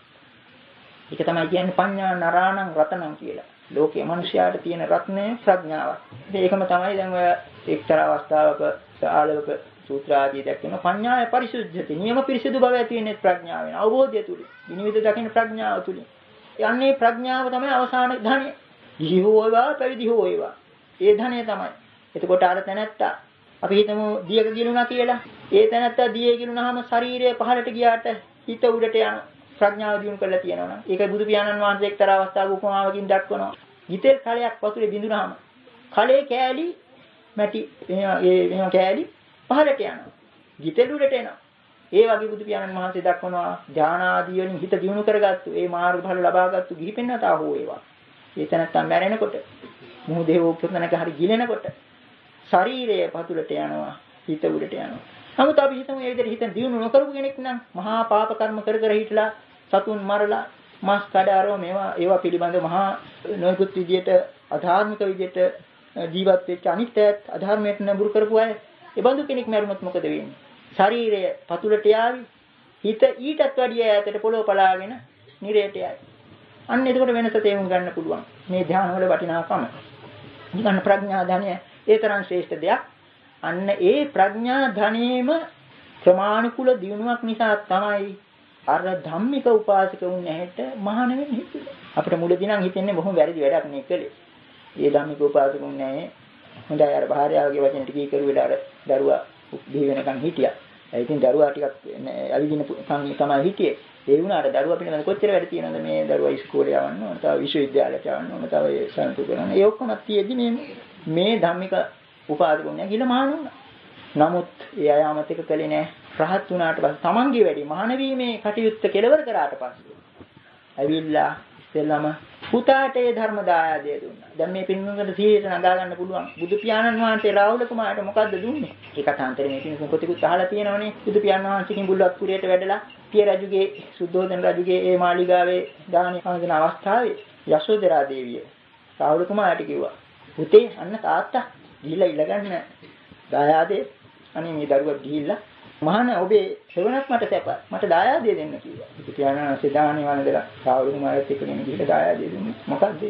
ඒක තමයි කියන්නේ පඤ්ඤා නරාණං රතනං කියලා. ලෝකයේ මිනිස්යාට තියෙන රත්නය ප්‍රඥාවක්. ඒකම තමයි දැන් ඔය එක්තරා අවස්ථාවක ආලවක සූත්‍ර ආදී දැක්වෙන පඤ්ඤාය පරිසුද්ධති. නියම පිරිසිදු බව ඇති වෙන්නේ ප්‍රඥාවෙන්. අවබෝධය තුලින්. විනිවිද දකින්න ප්‍රඥාව තුලින්. යන්නේ ප්‍රඥාව තමයි අවසාන ධනෙ. ගිහි හෝ වේවා පැවිදි හෝ වේවා. ඒ ධනෙ තමයි. එතකොට අර තැනැත්තා අපි හිතමු දියක ගිලුණා කියලා. ඒ තැනැත්තා දියේ ගිලුණාම ශරීරය පහළට ගියාට හිත උඩට යනවා. ප්‍රඥාව දියුණු කරලා තියෙනවා නම් ඒක බුදු පියාණන් වහන්සේ එක්තරා අවස්ථාවක උපමාවකින් දක්වනවා. ගිතෙල් කලයක් වතුරේ බිඳුනහම කලේ කෑලි මැටි එහෙම කෑලි පහළට යනවා. ගිතෙල් උඩට එනවා. ඒ වගේ බුදු පියාණන් වහන්සේ දක්වනවා ඥානාදී වලින් හිත දියුණු කරගත්තු ඒ මාර්ගඵල ලබාගත්තු ගිහි පෙන්නතා හෝ ඒවා. ඒ තැනත්තා මැරෙනකොට මුහුදේ උපතනක හරි ගිලෙනකොට ශරීරය පතුලට යනවා, හිත උඩට යනවා. නමුත් අපි හිතමු මේ විදිහට හිත දියුණු නොකරපු කෙනෙක් නම් මහා පාප කර්ම කර කර හිටලා සතුන් මරලා මාස් කඩාරෝ ඒවා පිළිබඳ මහා නොයෙකුත් විදියට අධාර්මික විදියට ජීවත් වෙච්ච අනිත්‍යත් අධර්මයට නඹුරු කරපු අය ඒ බඳු කෙනෙක් මරුණොත් මොකද වෙන්නේ? ශරීරය පතුලට යාවි, හිත ඊටත් වැඩිය ඈතට පොළොව පලාගෙන නිරයට යයි. අන්න එතකොට වෙනස තේරුම් ගන්න පුළුවන්. මේ ධ්‍යාන වල වටිනාකම. නිකන් ප්‍රඥා ධනය ඒ තරම් ශ්‍රේෂ්ඨ දෙයක්. අන්න ඒ ප්‍රඥා ධනෙම ක්‍රමානුකූල දියුණුවක් නිසා තමයි අර ධම්මික උපාසක වුණ ඇහැට මහාන වෙන්නේ හිතුවේ. අපිට මුලදී නම් හිතෙන්නේ බොහොම වැරදි වැඩක් නේ කළේ. ඒ ධම්මික උපාසක වුණ ඇහැ හොඳයි අර භාර්යාවගේ වචන ටික කරු වෙලා අර දරුවා බිහි වෙනකන් හිටියා. ඒ ඉතින් දරුවා ටිකක් ඇවිදින තමයි හිටියේ. ඒ වුණාට දරුවා පිළිබඳ කොච්චර වැඩ තියෙනවද මේ දරුවා ඉස්කෝලේ යවන්න ඕන, තව විශ්වවිද්‍යාලයට යවන්න ඕන, තව ඒ සම්පූර්ණ කරන්න. ඒ ඔක්කොම තියෙදි මේ ධම්මික උපාසක වුණ ඇහැ ගිල මහාන වුණා. නමුත් ඒ අය අමතක කළේ නෑ. රහත් වුණාට පස්සේ තමන්ගේ වැඩි මහාන වීමේ කටයුත්ත කෙලවර කරාට පස්සේ ඇවිල්ලා ඉස්සෙල්ලාම පුතාට ඒ ධර්ම දායාදය දුන්නා. දැන් මේ පින්නුකට 100ට නගා ගන්න පුළුවන්. බුදු පියාණන් වහන්සේ රාහුල කුමාරට මොකද්ද දුන්නේ? ඒ කථාන්තරේ මේ පින්නුක කොටිකුත් අහලා තියෙනවනේ. බුදු පියාණන් වහන්සේ කිඹුල්වත් පුරයට වැඩලා පිය රජුගේ සුද්ධෝදන රජුගේ ඒ මාලිගාවේ දානි ආන්දන අවස්ථාවේ යශෝදරා දේවිය රාහුල කුමාරට කිව්වා පුතේ අන්න තාත්තා ගිහිල්ලා ඉල්ලගන්න දායාදේ අනේ මේ දරුවා ගිහිල්ලා මහාන ඔබේ සෙවණක් මට සැප මට දායාදේ දෙන්න කිව්වා. බුදු පියාණන් වහන්සේ දානි වන්දලා රාහුල කුමාරට එක්කගෙන ගිහිල්ලා දායාදේ දුන්නේ. මොකද්ද?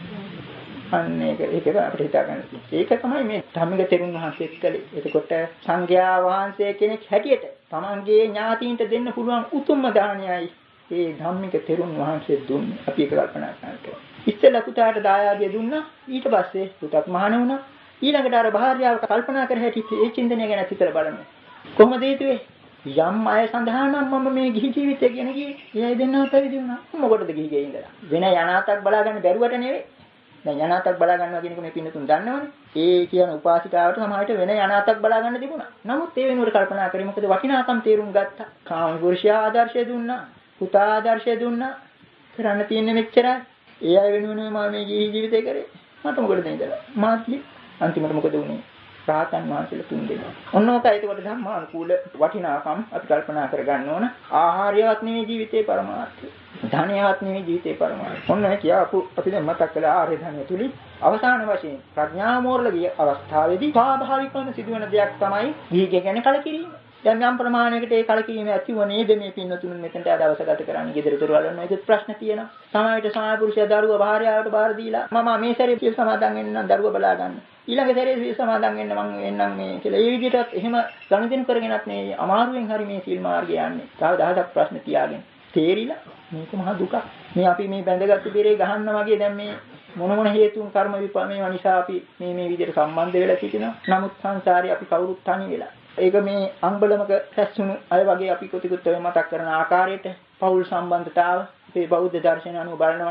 අන්න ඒක අපිට හිතා ගන්න තියෙනවා. ඒක තමයි මේ ධම්මික තෙරුන් වහන්සේ කළේ. එතකොට සංඝයා වහන්සේ කෙනෙක් හැටියට තමන්ගේ ඥාතීන්ට දෙන්න පුළුවන් උතුම්ම දානයයි මේ ධම්මික තෙරුන් වහන්සේ දුන්නේ. අපි ඒක කල්පනා කරනවා. ඉස්සෙල්ලා පුතාට දායාදිය දුන්නා. ඊට පස්සේ පුතත් මහාන වුණා. ඊළඟට අර භාර්යාව කල්පනා කර හැටි ඒ චින්තනය ගැන හිතලා බලන්න. කොහොමද හේතුවේ? යම් අය සඳහා නම් මම මේ ගිහි ජීවිතය ගැන ගියේ. එයයි දෙන්නව පැවිදි වුණා. මොකටද ගිහි ගේ ඉඳලා? වෙන යනාතක් බලා ගන්න බැරුවට නෙවෙයි. දැන් යනාතක් බලා ගන්නවා කියන එක මේ පින්නතුන් දන්නවනේ. ඒ කියන උපාසිකාවට සමහරට වෙන යනාතක් බලා ගන්න තිබුණා. නමුත් ඒ වෙනුවට කල්පනා කරේ මොකද වටිනාකම් තේරුම් ගත්තා. කාම පුරුෂයා ආදර්ශය දුන්නා. පුතා ආදර්ශය දුන්නා. කරන්න තියෙන්නේ මෙච්චරයි. ඒ අය වෙනුවෙන් මම මේ ජීවිතේ කරේ. මට මොකටද ඉඳලා? මාත්ලි අන්තිමට මොකද වුනේ? රාතන් වහන්සේලා තුන් දෙනා. ඔන්නෝක ඒකට ධම්මානුකූල වටිනාකම් අපි කල්පනා කරගන්න ඕන. ආහාරයවත් නෙවෙයි ජීවිතේ පරමාර්ථය. ධනයවත් නෙවෙයි ජීවිතේ පරමාර්ථය. ඔන්න කියපු අපි දැන් මතක් කළා ආර්ය ධනය තුලින් අවසාන වශයෙන් ප්‍රඥා මෝරල ගිය අවස්ථාවේදී ස්වාභාවිකවම සිදුවන දෙයක් තමයි ගිහිගේ කියන්නේ කලකිරීම. දැන් යම් ප්‍රමාණයකට ඒ කලකිරීම ඇතිව නේද මේ පින්නතුන් මෙතනට දවස ගත කරන්නේ ගෙදර දොරවල් වල ඒකත් ප්‍රශ්න තියෙනවා. සමාජයට සමාජ පුරුෂයා දරුවා භාර්යාවට බාර දීලා මම මේ සැරේ පිය සමාදන් වෙන්න නම් දරුවා බලා ගන්න. ඊළඟ සැරේ පිය සමාදන් වෙන්න මම එන්නම් මේ කියලා. ඒ විදිහටත් එහෙම ගනුදෙනු කරගෙනත් මේ අමාරුවෙන් හරි මේ සීල් මාර්ගය යන්නේ. තව දහසක් ප්‍රශ්න තියාගෙන. තේරිලා මේක මහා දුකක්. මේ අපි මේ බැඳගත්තු බෙරේ ගහන්න වගේ දැන් මේ මොන හේතුන් කර්ම විපාකේ නිසා අපි මේ විදිහට සම්බන්ධ වෙලා සිටිනවා. නමුත් සංසාරේ අපි කවුරුත් තනි වෙලා. ඒක මේ අංගබලමක රැස්ුණු අය වගේ අපි කොටිකුත් මතක් කරන ආකාරයට පෞල් සම්බන්ධතාව මේ බෞද්ධ දර්ශනය අනුව බලනවා නම්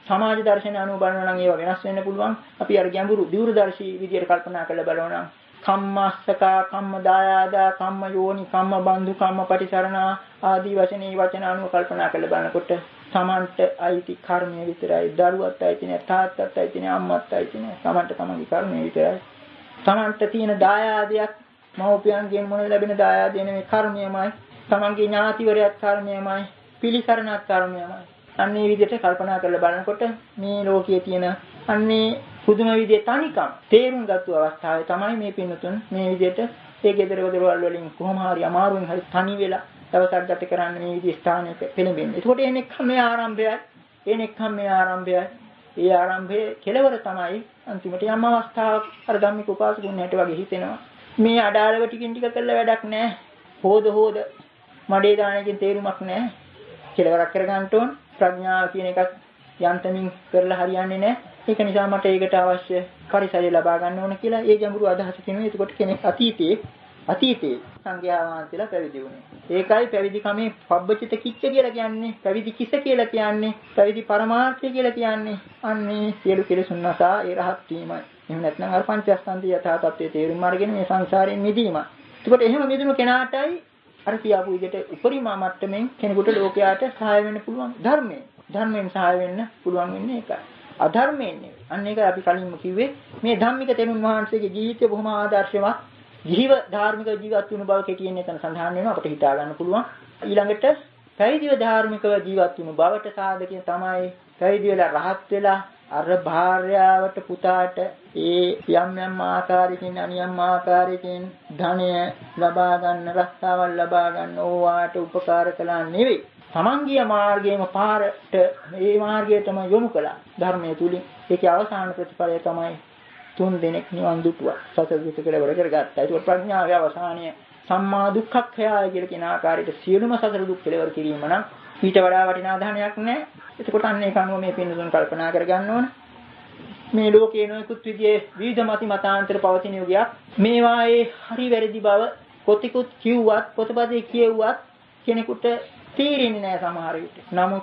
සමාජ දර්ශන අනුව බලනවා නම් ඒවා වෙනස් වෙන්න පුළුවන්. අපි අර ගැඹුරු දීර්ඝදර්ශී විදියට කල්පනා කරලා බලනවා නම් කම්මස්සකා, කම්මදායාදා, කම්ම යෝනි, කම්ම බන්දු, කම්ම පටිසරණා ආදී වචන මේ වචන අනුව කල්පනා කරලා බලනකොට තමන්ට අයිති කර්මය විතරයි. දරුවත් අයිති නෑ, තාත්තත් අයිති නෑ, අම්මත් අයිති නෑ. තමන්ට තමන්ගේ කර්මය විතරයි. තමන්ට තියෙන දායාදයක් මව්පියන්ගෙන් මොන ලැබෙන දායාදය නෙමෙයි, කර්මයමයි. තමන්ගේ ඥාතිවරයත් කර්මයමයි, පිළිසරණත් කර්මයමයි. අන්නේ විදිහට කල්පනා කරලා බලනකොට මේ ලෝකයේ තියෙන අන්නේ පුදුම විදිහේ තනිකම් තේරුම් ගත්තු අවස්ථාවේ තමයි මේ පින්නතුන් මේ විදිහට ඒ ගෙදර වල වලින් කොහොම හරි අමාරුවෙන් හරි තනි වෙලා දවසක් ගත කරන්න මේ විදිහේ ස්ථානයක පෙළඹෙන්නේ. ඒකට එනෙක්ම මේ ආරම්භයයි. ඒ ආරම්භයේ කෙලවර තමයි අන්තිමට යම් අවස්ථාවක් අර ධම්මික උපාසකුන්ට වගේ හිතෙනවා. මේ අඩාලව ටිකින් ටික කළා වැඩක් නැහැ. හොද මඩේ දානකින් තේරුමක් නැහැ. කෙලවරක් කරගන්න ඕන. ප්‍රඥාව කියන එකත් යන්තමින් කරලා හරියන්නේ නැහැ. ඒක නිසා මට ඒකට අවශ්‍ය පරිසරය ලබා ගන්න ඕන කියලා ඒ ගැඹුරු අදහස කියනවා. එතකොට කෙනෙක් අතීතයේ සංඝයා වහන්සේලා පැවිදි වුණේ. ඒකයි පැවිදි කමේ පබ්බචිත කිච්ච කියලා කියන්නේ. පැවිදි කිස කියලා කියන්නේ. පැවිදි පරමාර්ථය කියලා කියන්නේ. අන්නේ සියලු කෙලෙසුන් නැසා ඒ රහත් වීමයි. එහෙම නැත්නම් අර පංචස්කන්ධය යථා තත්ත්වයේ තේරුම් අරගෙන මේ සංසාරයෙන් මිදීමයි. එතකොට එහෙම මිදුණු කෙනාටයි අර කියාපු විදිහට උපරිම මට්ටමින් කෙනෙකුට ලෝකයට සහාය වෙන්න පුළුවන් ධර්මයෙන් සහාය වෙන්න පුළුවන් වෙන්නේ ඒකයි. අධර්මයෙන් නෙවෙයි. අන්න ඒකයි අපි කලින්ම කිව්වේ මේ ධම්මික තෙරුන් වහන්සේගේ ජීවිතය බොහොම ආදර්ශවත්. ජීව ධාර්මික ජීවත් වුණු බව කෙටියෙන් එතන සඳහන් වෙනවා අපිට හිතා ගන්න පුළුවන්. ඊළඟට පැවිදිව ධාර්මිකව ජීවත් වුණු බවට සාධකයෙන් තමයි පැවිදි වෙලා රහත් වෙලා අර භාර්යාවට පුතාට ඒ යම් ආකාරයකින් අනියම් ආකාරයකින් ධනය ලබා ගන්න රස්සාවල් ලබා ගන්න ඕවාට උපකාර කළා නෙවෙයි. තමන්ගේ මාර්ගයේම පාරට මේ මාර්ගයටම යොමු කළා ධර්මයේ තුලින්. ඒකේ අවසාන ප්‍රතිඵලය තමයි 3 දෙනෙක් නිවන් දුටුවා. සතර දුක කෙලවර කරගත්තා. ඒක ප්‍රඥාවේ අවසානය සම්මා දුක්ඛක්ඛයය කියලා කියන ආකාරයට සියලුම සතර දුක් කෙලවර කිරීම නම් ඊට වඩා වටිනා ධනයක් නැහැ. එතකොට අන්න ඒක අනුව මේ පින්නතුන් කල්පනා කරගන්න ඕන. මේ ලෝකයේ නොයෙකුත් විදිහේ විවිධ මතිමතාන්තර පවතින යුගයක්. මේවායේ හරි වැරදි බව කොතිකුත් කිව්වත් පොතපතේ කියුවත් කෙනෙකුට තේරෙන්නේ නැහැ සමහර විට. නමුත්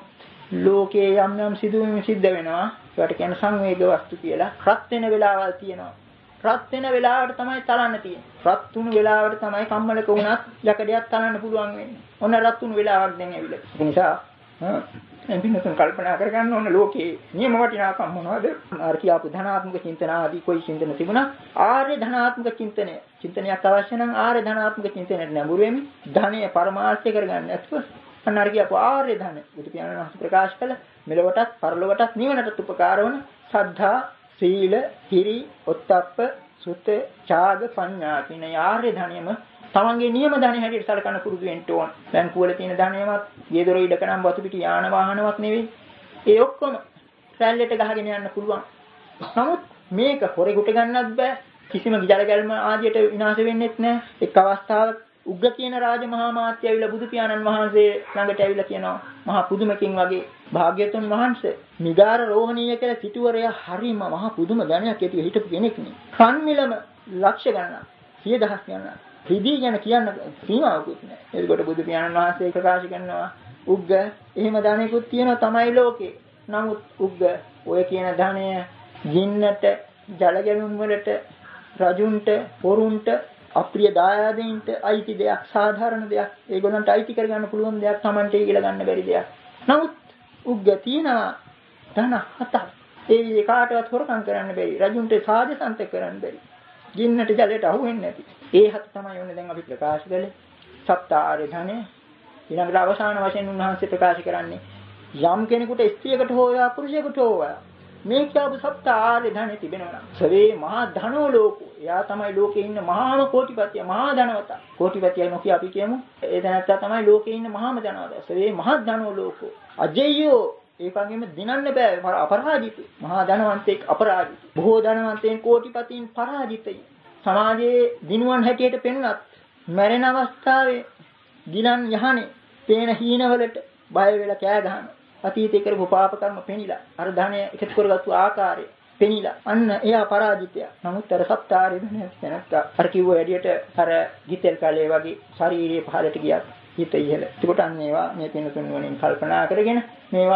ලෝකයේ යම් සිදුවීම් සිද්ධ වෙනවා. ඒකට කියන්නේ සංවේග වස්තු කියලා. රත් වෙන වෙලාවල් තියෙනවා. රත් වෙන වෙලාවට තමයි තලන්න තියෙන්නේ. රත් වුණු වෙලාවට තමයි කම්මලක වුණත් යකඩයක් තලන්න පුළුවන් වෙන්නේ. ඔන්න රත් වුණු වෙලාවක් දැන් ඇවිල්ලා. ඒ නිසා එම්බිනතුන් කල්පනා කරගන්න ඕන ලෝකේ නියම වටිනාකම් මොනවද? අර කියාපු ධනාත්මක චින්තන ආදී කොයි චින්තන තිබුණා? ආර්ය ධනාත්මක චින්තනයක් අවශ්‍ය නම් ආර්ය ධනාත්මක චින්තනයට නැඹුරු වෙමි. ධනය පරමාර්ථය කරගන්න නැත්නම් අන්න අර කියාපු ආර්ය ධන බුදු පියාණන් වහන්සේ ප්‍රකාශ කළ මෙලොවටත් පරලොවටත් නිවනටත් උපකාර වන සද්ධා, සීල, හිරි, ඔත්තප්ප, සුත, ඡාග, පඤ්ඤා කියන ආර්ය ධනෙම තමන්ගේ නියම ධනෙ හැටියට සලකන පුරුදු වෙන්න ඕන. බැංකුව වල තියෙන ධනෙවත්, ගේ දොර ඉඩකනම් වතු පිටි යාන වාහනවත් නෙවෙයි. ඒ ඔක්කොම රැල්ලට ගහගෙන යන්න පුළුවන්. නමුත් මේක හොරෙකුට ගන්නත් බෑ. කිසිම ජල ගැල්ම ආදියට විනාශ වෙන්නෙත් නෑ. එක් අවස්ථාවක උග්ග කියන රාජ මහා මාත්‍ය ඇවිල්ලා බුදු පියාණන් වහන්සේ ළඟට ඇවිල්ලා කියනවා මහා පුදුමකින් වගේ භාග්‍යතුන් වහන්සේ මිගාර රෝහණීය කියලා සිටුවරයා හරිම මහා පුදුම ධනයක් ඇතිව හිටපු කෙනෙක් නේ. කන්මිලම ලක්ෂ ගණනක් 100,000 ගණනක්. රිදී ගැන කියන්න සීමාවකුත් නෑ. ඒකට බුදු පියාණන් වහන්සේ ප්‍රකාශ කරනවා උග්ග එහෙම ධනෙකුත් තියෙනවා තමයි ලෝකේ. නමුත් උග්ග ඔය කියන ධනය ගින්නට, ජල ගැලුම් වලට, රජුන්ට, පොරුන්ට අප්‍රිය දායාදෙන්ට අයිති දෙයක්, සාධාරණ දෙයක්, ඒගොල්ලන්ට අයිති කරගන්න පුළුවන් දෙයක්, Tamante කියලා ගන්න බැරි දෙයක්. නමුත් උග්ග තියනවා ධන 7ක්. ඒ කාටවත් හොරකම් කරන්න බැරි. රජුන්ට සාධසන්ත කරන්න බැරි. ගින්නට ජලයට අහු වෙන්නේ නැති. ඒ 7 තමයි ඕනේ දැන් අපි ප්‍රකාශ කළේ. සත්තාරේ ධනෙ. ඊළඟට අවසාන වශයෙන් උන්වහන්සේ ප්‍රකාශ කරන්නේ යම් කෙනෙකුට ස්ත්‍රියකට හෝ පුරුෂයෙකුට හෝ මේ කියපු සත්තාරේ ධනෙ තිබෙනවා. සවේ මහා ධනෝ ලෝකෝ. එයා තමයි ලෝකේ ඉන්න මහාම කෝටිපතිය, මහා ධනවතා. කෝටිපතිය නොකිය අපි කියමු. ඒ දැනත්තා තමයි ලෝකේ ඉන්න මහාම ධනවතා. සවේ මහා ධනෝ ලෝකෝ. අජේයෝ ඒකගෙම දිනන්න බෑ අපරාජිත. මහා ධනවන්තෙක් අපරාජිත. බොහෝ ධනවන්තයන් කෝටිපතීන් පරාජිතයි. සමාජයේ දිනුවන් හැටියට පෙනුනත් මැරෙන අවස්ථාවේ ගිලන් යහනේ පේන හීනවලට බය වෙලා කෑ ගහනවා. අතීතේ කරපු පාප කර්ම පෙනිලා අර ධනය එකතු කරගත්තු ආකාරය පෙනිලා අන්න එයා පරාජිතය. නමුත් අර සත්තාරේ ධනය නැත්නම් අර කිව්ව වැඩියට අර ගිතෙල් කලේ වගේ ශාරීරියේ පහළට ගියත් හිත ඉහළ. ඒකට අන්න ඒවා මේ පින්තුන් වලින් කල්පනා කරගෙන මේවා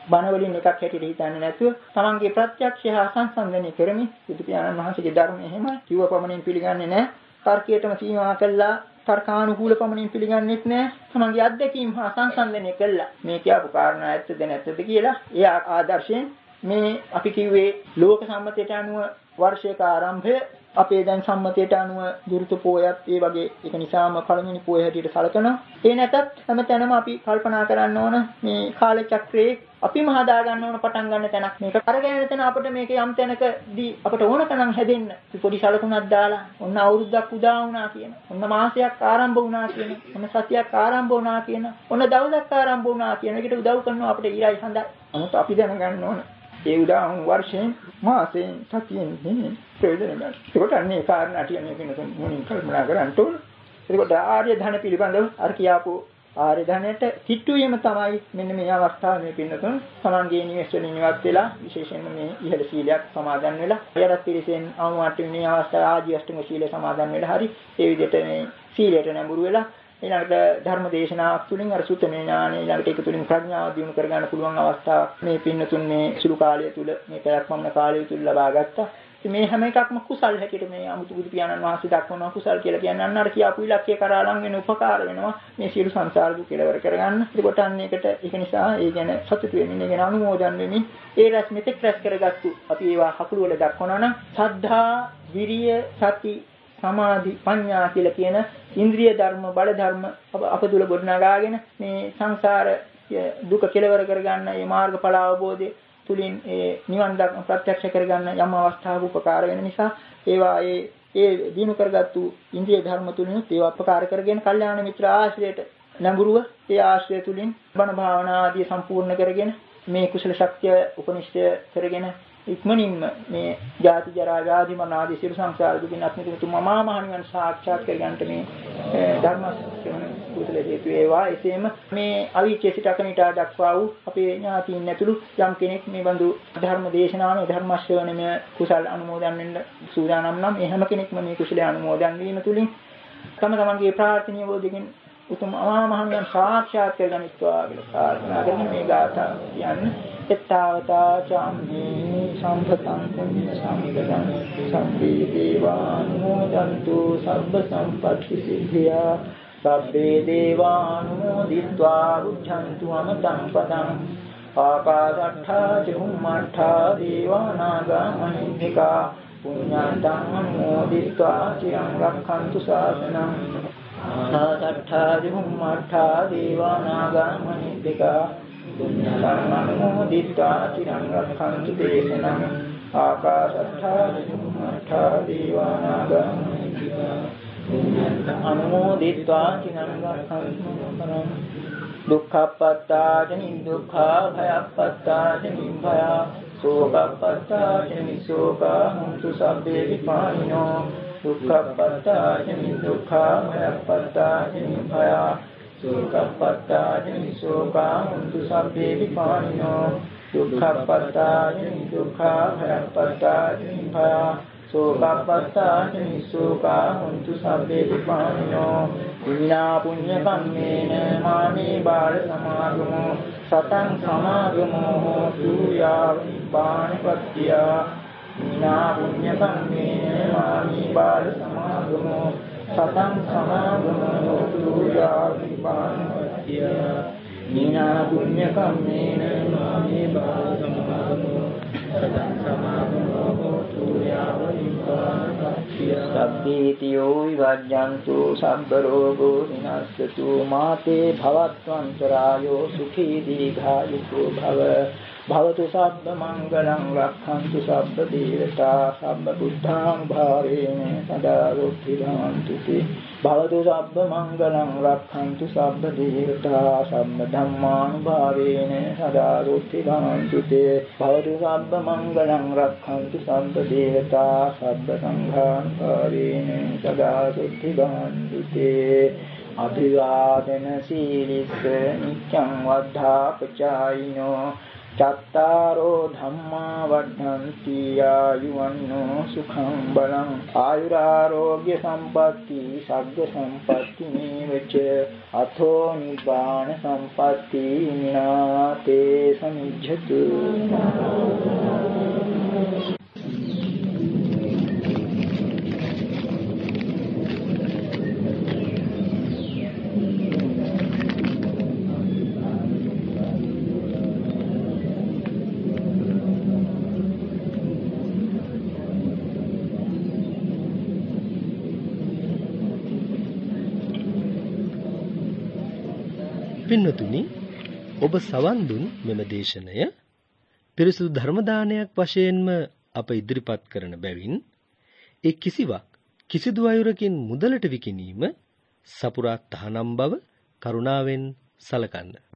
බණ වලින් එකක් හැටියට හිතන්නේ නැතුව තමන්ගේ ප්‍රත්‍යක්ෂය හා සංසන්දනය කරමින් බුදු පියාණන් වහන්සේගේ ධර්මය එහෙමයි කිව්ව පමණින් පිළිගන්නේ නැහැ. තර්කයටම සීමා කළා තර්කානුකූල පමණින් පිළිගන්නේත් නැහැ. තමන්ගේ අත්දැකීම් හා සංසන්දනය කළා. මේ කියපු කාරණා ඇත්තද නැත්තද කියලා ඒ ආදර්ශයෙන් මේ අපි කිව්වේ ලෝක සම්මතයට අනුව වර්ෂයක ආරම්භය අපේ දැන් සම්මතයට අනුව දුරුත පොයත් ඒ වගේ ඒක නිසාම පළවෙනි පොය හැටියට සැලකනවා. ඒ නැතත් හැමතැනම අපි කල්පනා කරන්න ඕන මේ කාල චක්‍රයේ අපිම හදා ගන්න ඕන පටන් ගන්න තැනක් මේක කරගෙන තැන අපිට මේක යම් තැනකදී අපිට ඕනකනම් හැදෙන්න පොඩි සලකුණක් දාලා ඔන්න අවුරුද්දක් උදා වුණා කියන ඔන්න මාසයක් ආරම්භ වුණා කියන ඔන්න සතියක් ආරම්භ වුණා කියන ඔන්න දවසක් ආරම්භ වුණා කියන එකට උදව් කරනවා අපිට ඊළයි හඳයි. නමුත් අපි දැනගන්න ඕන ඒ උදාහරණ වර්ෂයෙන් මාසයෙන් සතියෙන් නෙමෙයි ප්‍රයෝජන ගන්න. ඒකට අන්නේ කාරණා කියන්නේ වෙනතුන් මොනින් කල්පනා කරන්න ඕන. ඒකට ආර්ය ධන පිළිබඳව අර කියාපු ආර්ය ධනයට කිට්ටු වීම තමයි මෙන්න මේ අවස්ථාව මේ පින්නතුන් සමන්ගේ නිවෙස් වලින් ඉවත් වෙලා විශේෂයෙන්ම මේ ඉහළ සීලයක් සමාදන් වෙලා එයරත් පිළිසෙන් අවමාට වෙන අවස්ථාව ආජීව අෂ්ටම සීලය සමාදන් වෙලා හරි ඒ විදිහට මේ සීලයට නැඹුරු වෙලා ඊළඟට ධර්ම දේශනාවක් තුළින් අර සුත්තමේ ඥානය ඊළඟට ඒක තුළින් ප්‍රඥාව දියුණු කර ගන්න පුළුවන් අවස්ථාවක් මේ පින්නතුන් මේ සුළු කාලය තුළ මේ පැයක් පමණ කාලය තුළ ලබා ගත්තා. ඉතින් මේ හැම එකක්ම කුසල් හැටියට මේ අමුතු බුදු පියාණන් වහන්සේ දක්වනවා කුසල් කියලා කියන්නේ අන්න අර කියාපු ඉලක්කය කරා ලං වෙන උපකාර වෙනවා මේ සියලු සංසාර දුක කෙලවර කරගන්න. ඒකට අන්න ඒකට ඒක නිසා ඒ ගැන සතුටු වෙමින් ඒ ගැන අනුමෝදන් වෙමින් ඒ රැස් මෙතෙක් රැස් කරගත්තු අපි ඒවා හකුළු වල දක්වනවා නම් සද්ධා, විරිය, සති, සමාධි, ප්‍රඥා කියලා කියන ඉන්ද්‍රිය ධර්ම, බල ධර්ම අප තුල ගොඩනගාගෙන මේ සංසාර දුක කෙලවර කරගන්න මේ මාර්ගඵල අවබෝධය තුලින් ඒ නිවන් දක්න ප්‍රත්‍යක්ෂ කරගන්න යම් අවස්ථාවක උපකාර වෙන නිසා ඒවා ඒ දිනු කරගත්තු ඉන්ද්‍රිය ධර්ම තුලින් ඒවා උපකාර කරගෙන කල්යාණ මිත්‍ර ආශ්‍රයයට නැඹුරුව ඒ ආශ්‍රය තුලින් බණ භාවනා ආදී සම්පූර්ණ කරගෙන මේ කුසල ශක්තිය උපනිෂ්ඨය කරගෙන ඉක්මනින්ම මේ ජාති ජරා ව්‍යාධි මරණ ආදී සියලු සංසාර දුකින් අත් මිදෙන්න තුමා මහ නිවන් සාක්ෂාත් කර ගන්නට මේ ධර්ම ශ්‍රවණ කුසල හේතු වේවා. එසේම මේ අවීචේ සිට අකනිටා දක්වා වූ අපේ ඥාතීන් ඇතුළු යම් කෙනෙක් මේ බඳු ධර්ම දේශනාවේ ධර්ම ශ්‍රවණමය කුසල අනුමෝදන් වෙන්න සූදානම් නම් මේ හැම කෙනෙක්ම මේ කුසලයේ අනුමෝදන් වීම තුලින් තම තමන්ගේ ප්‍රාර්ථනීය වෝදකින් උතුම් මහ නිවන් සාක්ෂාත් කර ගනිත්වා කියලා ප්‍රාර්ථනා කරන මේ ගාථා කියන්නේ එත්තාවතා චම්මේ සම්පතං පුඤ්ඤ සම්පතං සම්පේ දේවානුමෝදන්තු සබ්බ සම්පත්ති සිද්ධියා සබ්බේ දේවානුමෝදිत्वा උච්ඡන්තු අමතං පදං ආකාශට්ඨා චුම්මට්ඨා දේවානාගා මහිද්దికා පුඤ්ඤන්තං අනුමෝදිत्वा චිරං රක්ඛන්තු ශාසනං ආකාශට්ඨා චුම්මට්ඨා දේවානාගා මහිද්దికා පුඤ්ඤන්තං අනුමෝදිत्वा චිරං රක්ඛන්තු දේශනං ආකාශට්ඨා චුම්මට්ඨා දේවානාගා මහිද්దికා අනුමෝදිत्वा චිරං රක්ඛන්තු පරං දුක්ඛප්පත්තා චනි දුක්ඛා භයප්පත්තා චනි භයා සෝකප්පත්තා චනි සෝකා හුන්තු සබ්බේ විපානිනෝ දුක්ඛප්පත්තා චනි දුක්ඛා භයප්පත්තා චනි භයා සෝකප්පත්තා චනි සෝකා හුන්තු සබ්බේ විපානිනෝ දුක්ඛප්පත්තා චනි දුක්ඛා භයප්පත්තා චනි භයා සෝකප්පත්තා චනි සෝකා හුන්තු සබ්බේ විපානිනෝ විනා පුඤ්ඤ කම්මේන මාමේ බාල සමාගමෝ සතං සමාගමෝ හෝතු යාව නිපානපත්තිය විනා පුඤ්ඤ කම්මේන මාමේ බාල සමාගමෝ සතං සමාගමෝ හෝතු යාව නිපානපත්තිය විනා පුඤ්ඤ කම්මේන මාමේ බාල සමාගමෝ සතං සමාගමෝ හෝතු යාව නිපානපත්තිය සබ්බීතියෝ විවජ්ජන්තු සබ්බ රෝගෝ විනස්සතු මාතේ භවත්වන්තරායෝ සුඛී දීඝායුකෝ භව භවතු සබ්බ මංගලං රක්ඛන්තු සබ්බ දේවතා සබ්බ බුද්ධානුභාවේන සදා රුක්ඛි භවන්තු තේ භවතු සබ්බ මංගලං රක්ඛන්තු සබ්බ දේවතා සබ්බ ධම්මානුභාවේන සදා රුක්ඛි භවන්තු තේ භවතු සබ්බ මංගලං රක්ඛන්තු සබ්බ දේවතා සබ්බ සංඝානුභාවේන සදා රුක්ඛි භවන්තු තේ අභිවාදන සීලිස්ස නිච්ඡං වද්ධාපචායිනෝ චත්තාරෝ ධම්මා වඩ්ඩಂತಿ ආයුවන්නෝ සුඛං බලං ආයුරාෝග්‍ය සම්පatti සග්ග සම්පatti නේවච අතෝ නිබ්බාන සම්පatti නාතේ සමිජ්ජතු. පින්වතුනි, ඔබ සවන් දුන් මෙම දේශනය පිරිසුදු ධර්ම දානයක් වශයෙන්ම අප ඉදිරිපත් කරන බැවින් ඒ කිසිවක් කිසිදු අයුරකින් මුදලට විකිණීම සපුරා තහනම් බව කරුණාවෙන් සලකන්න.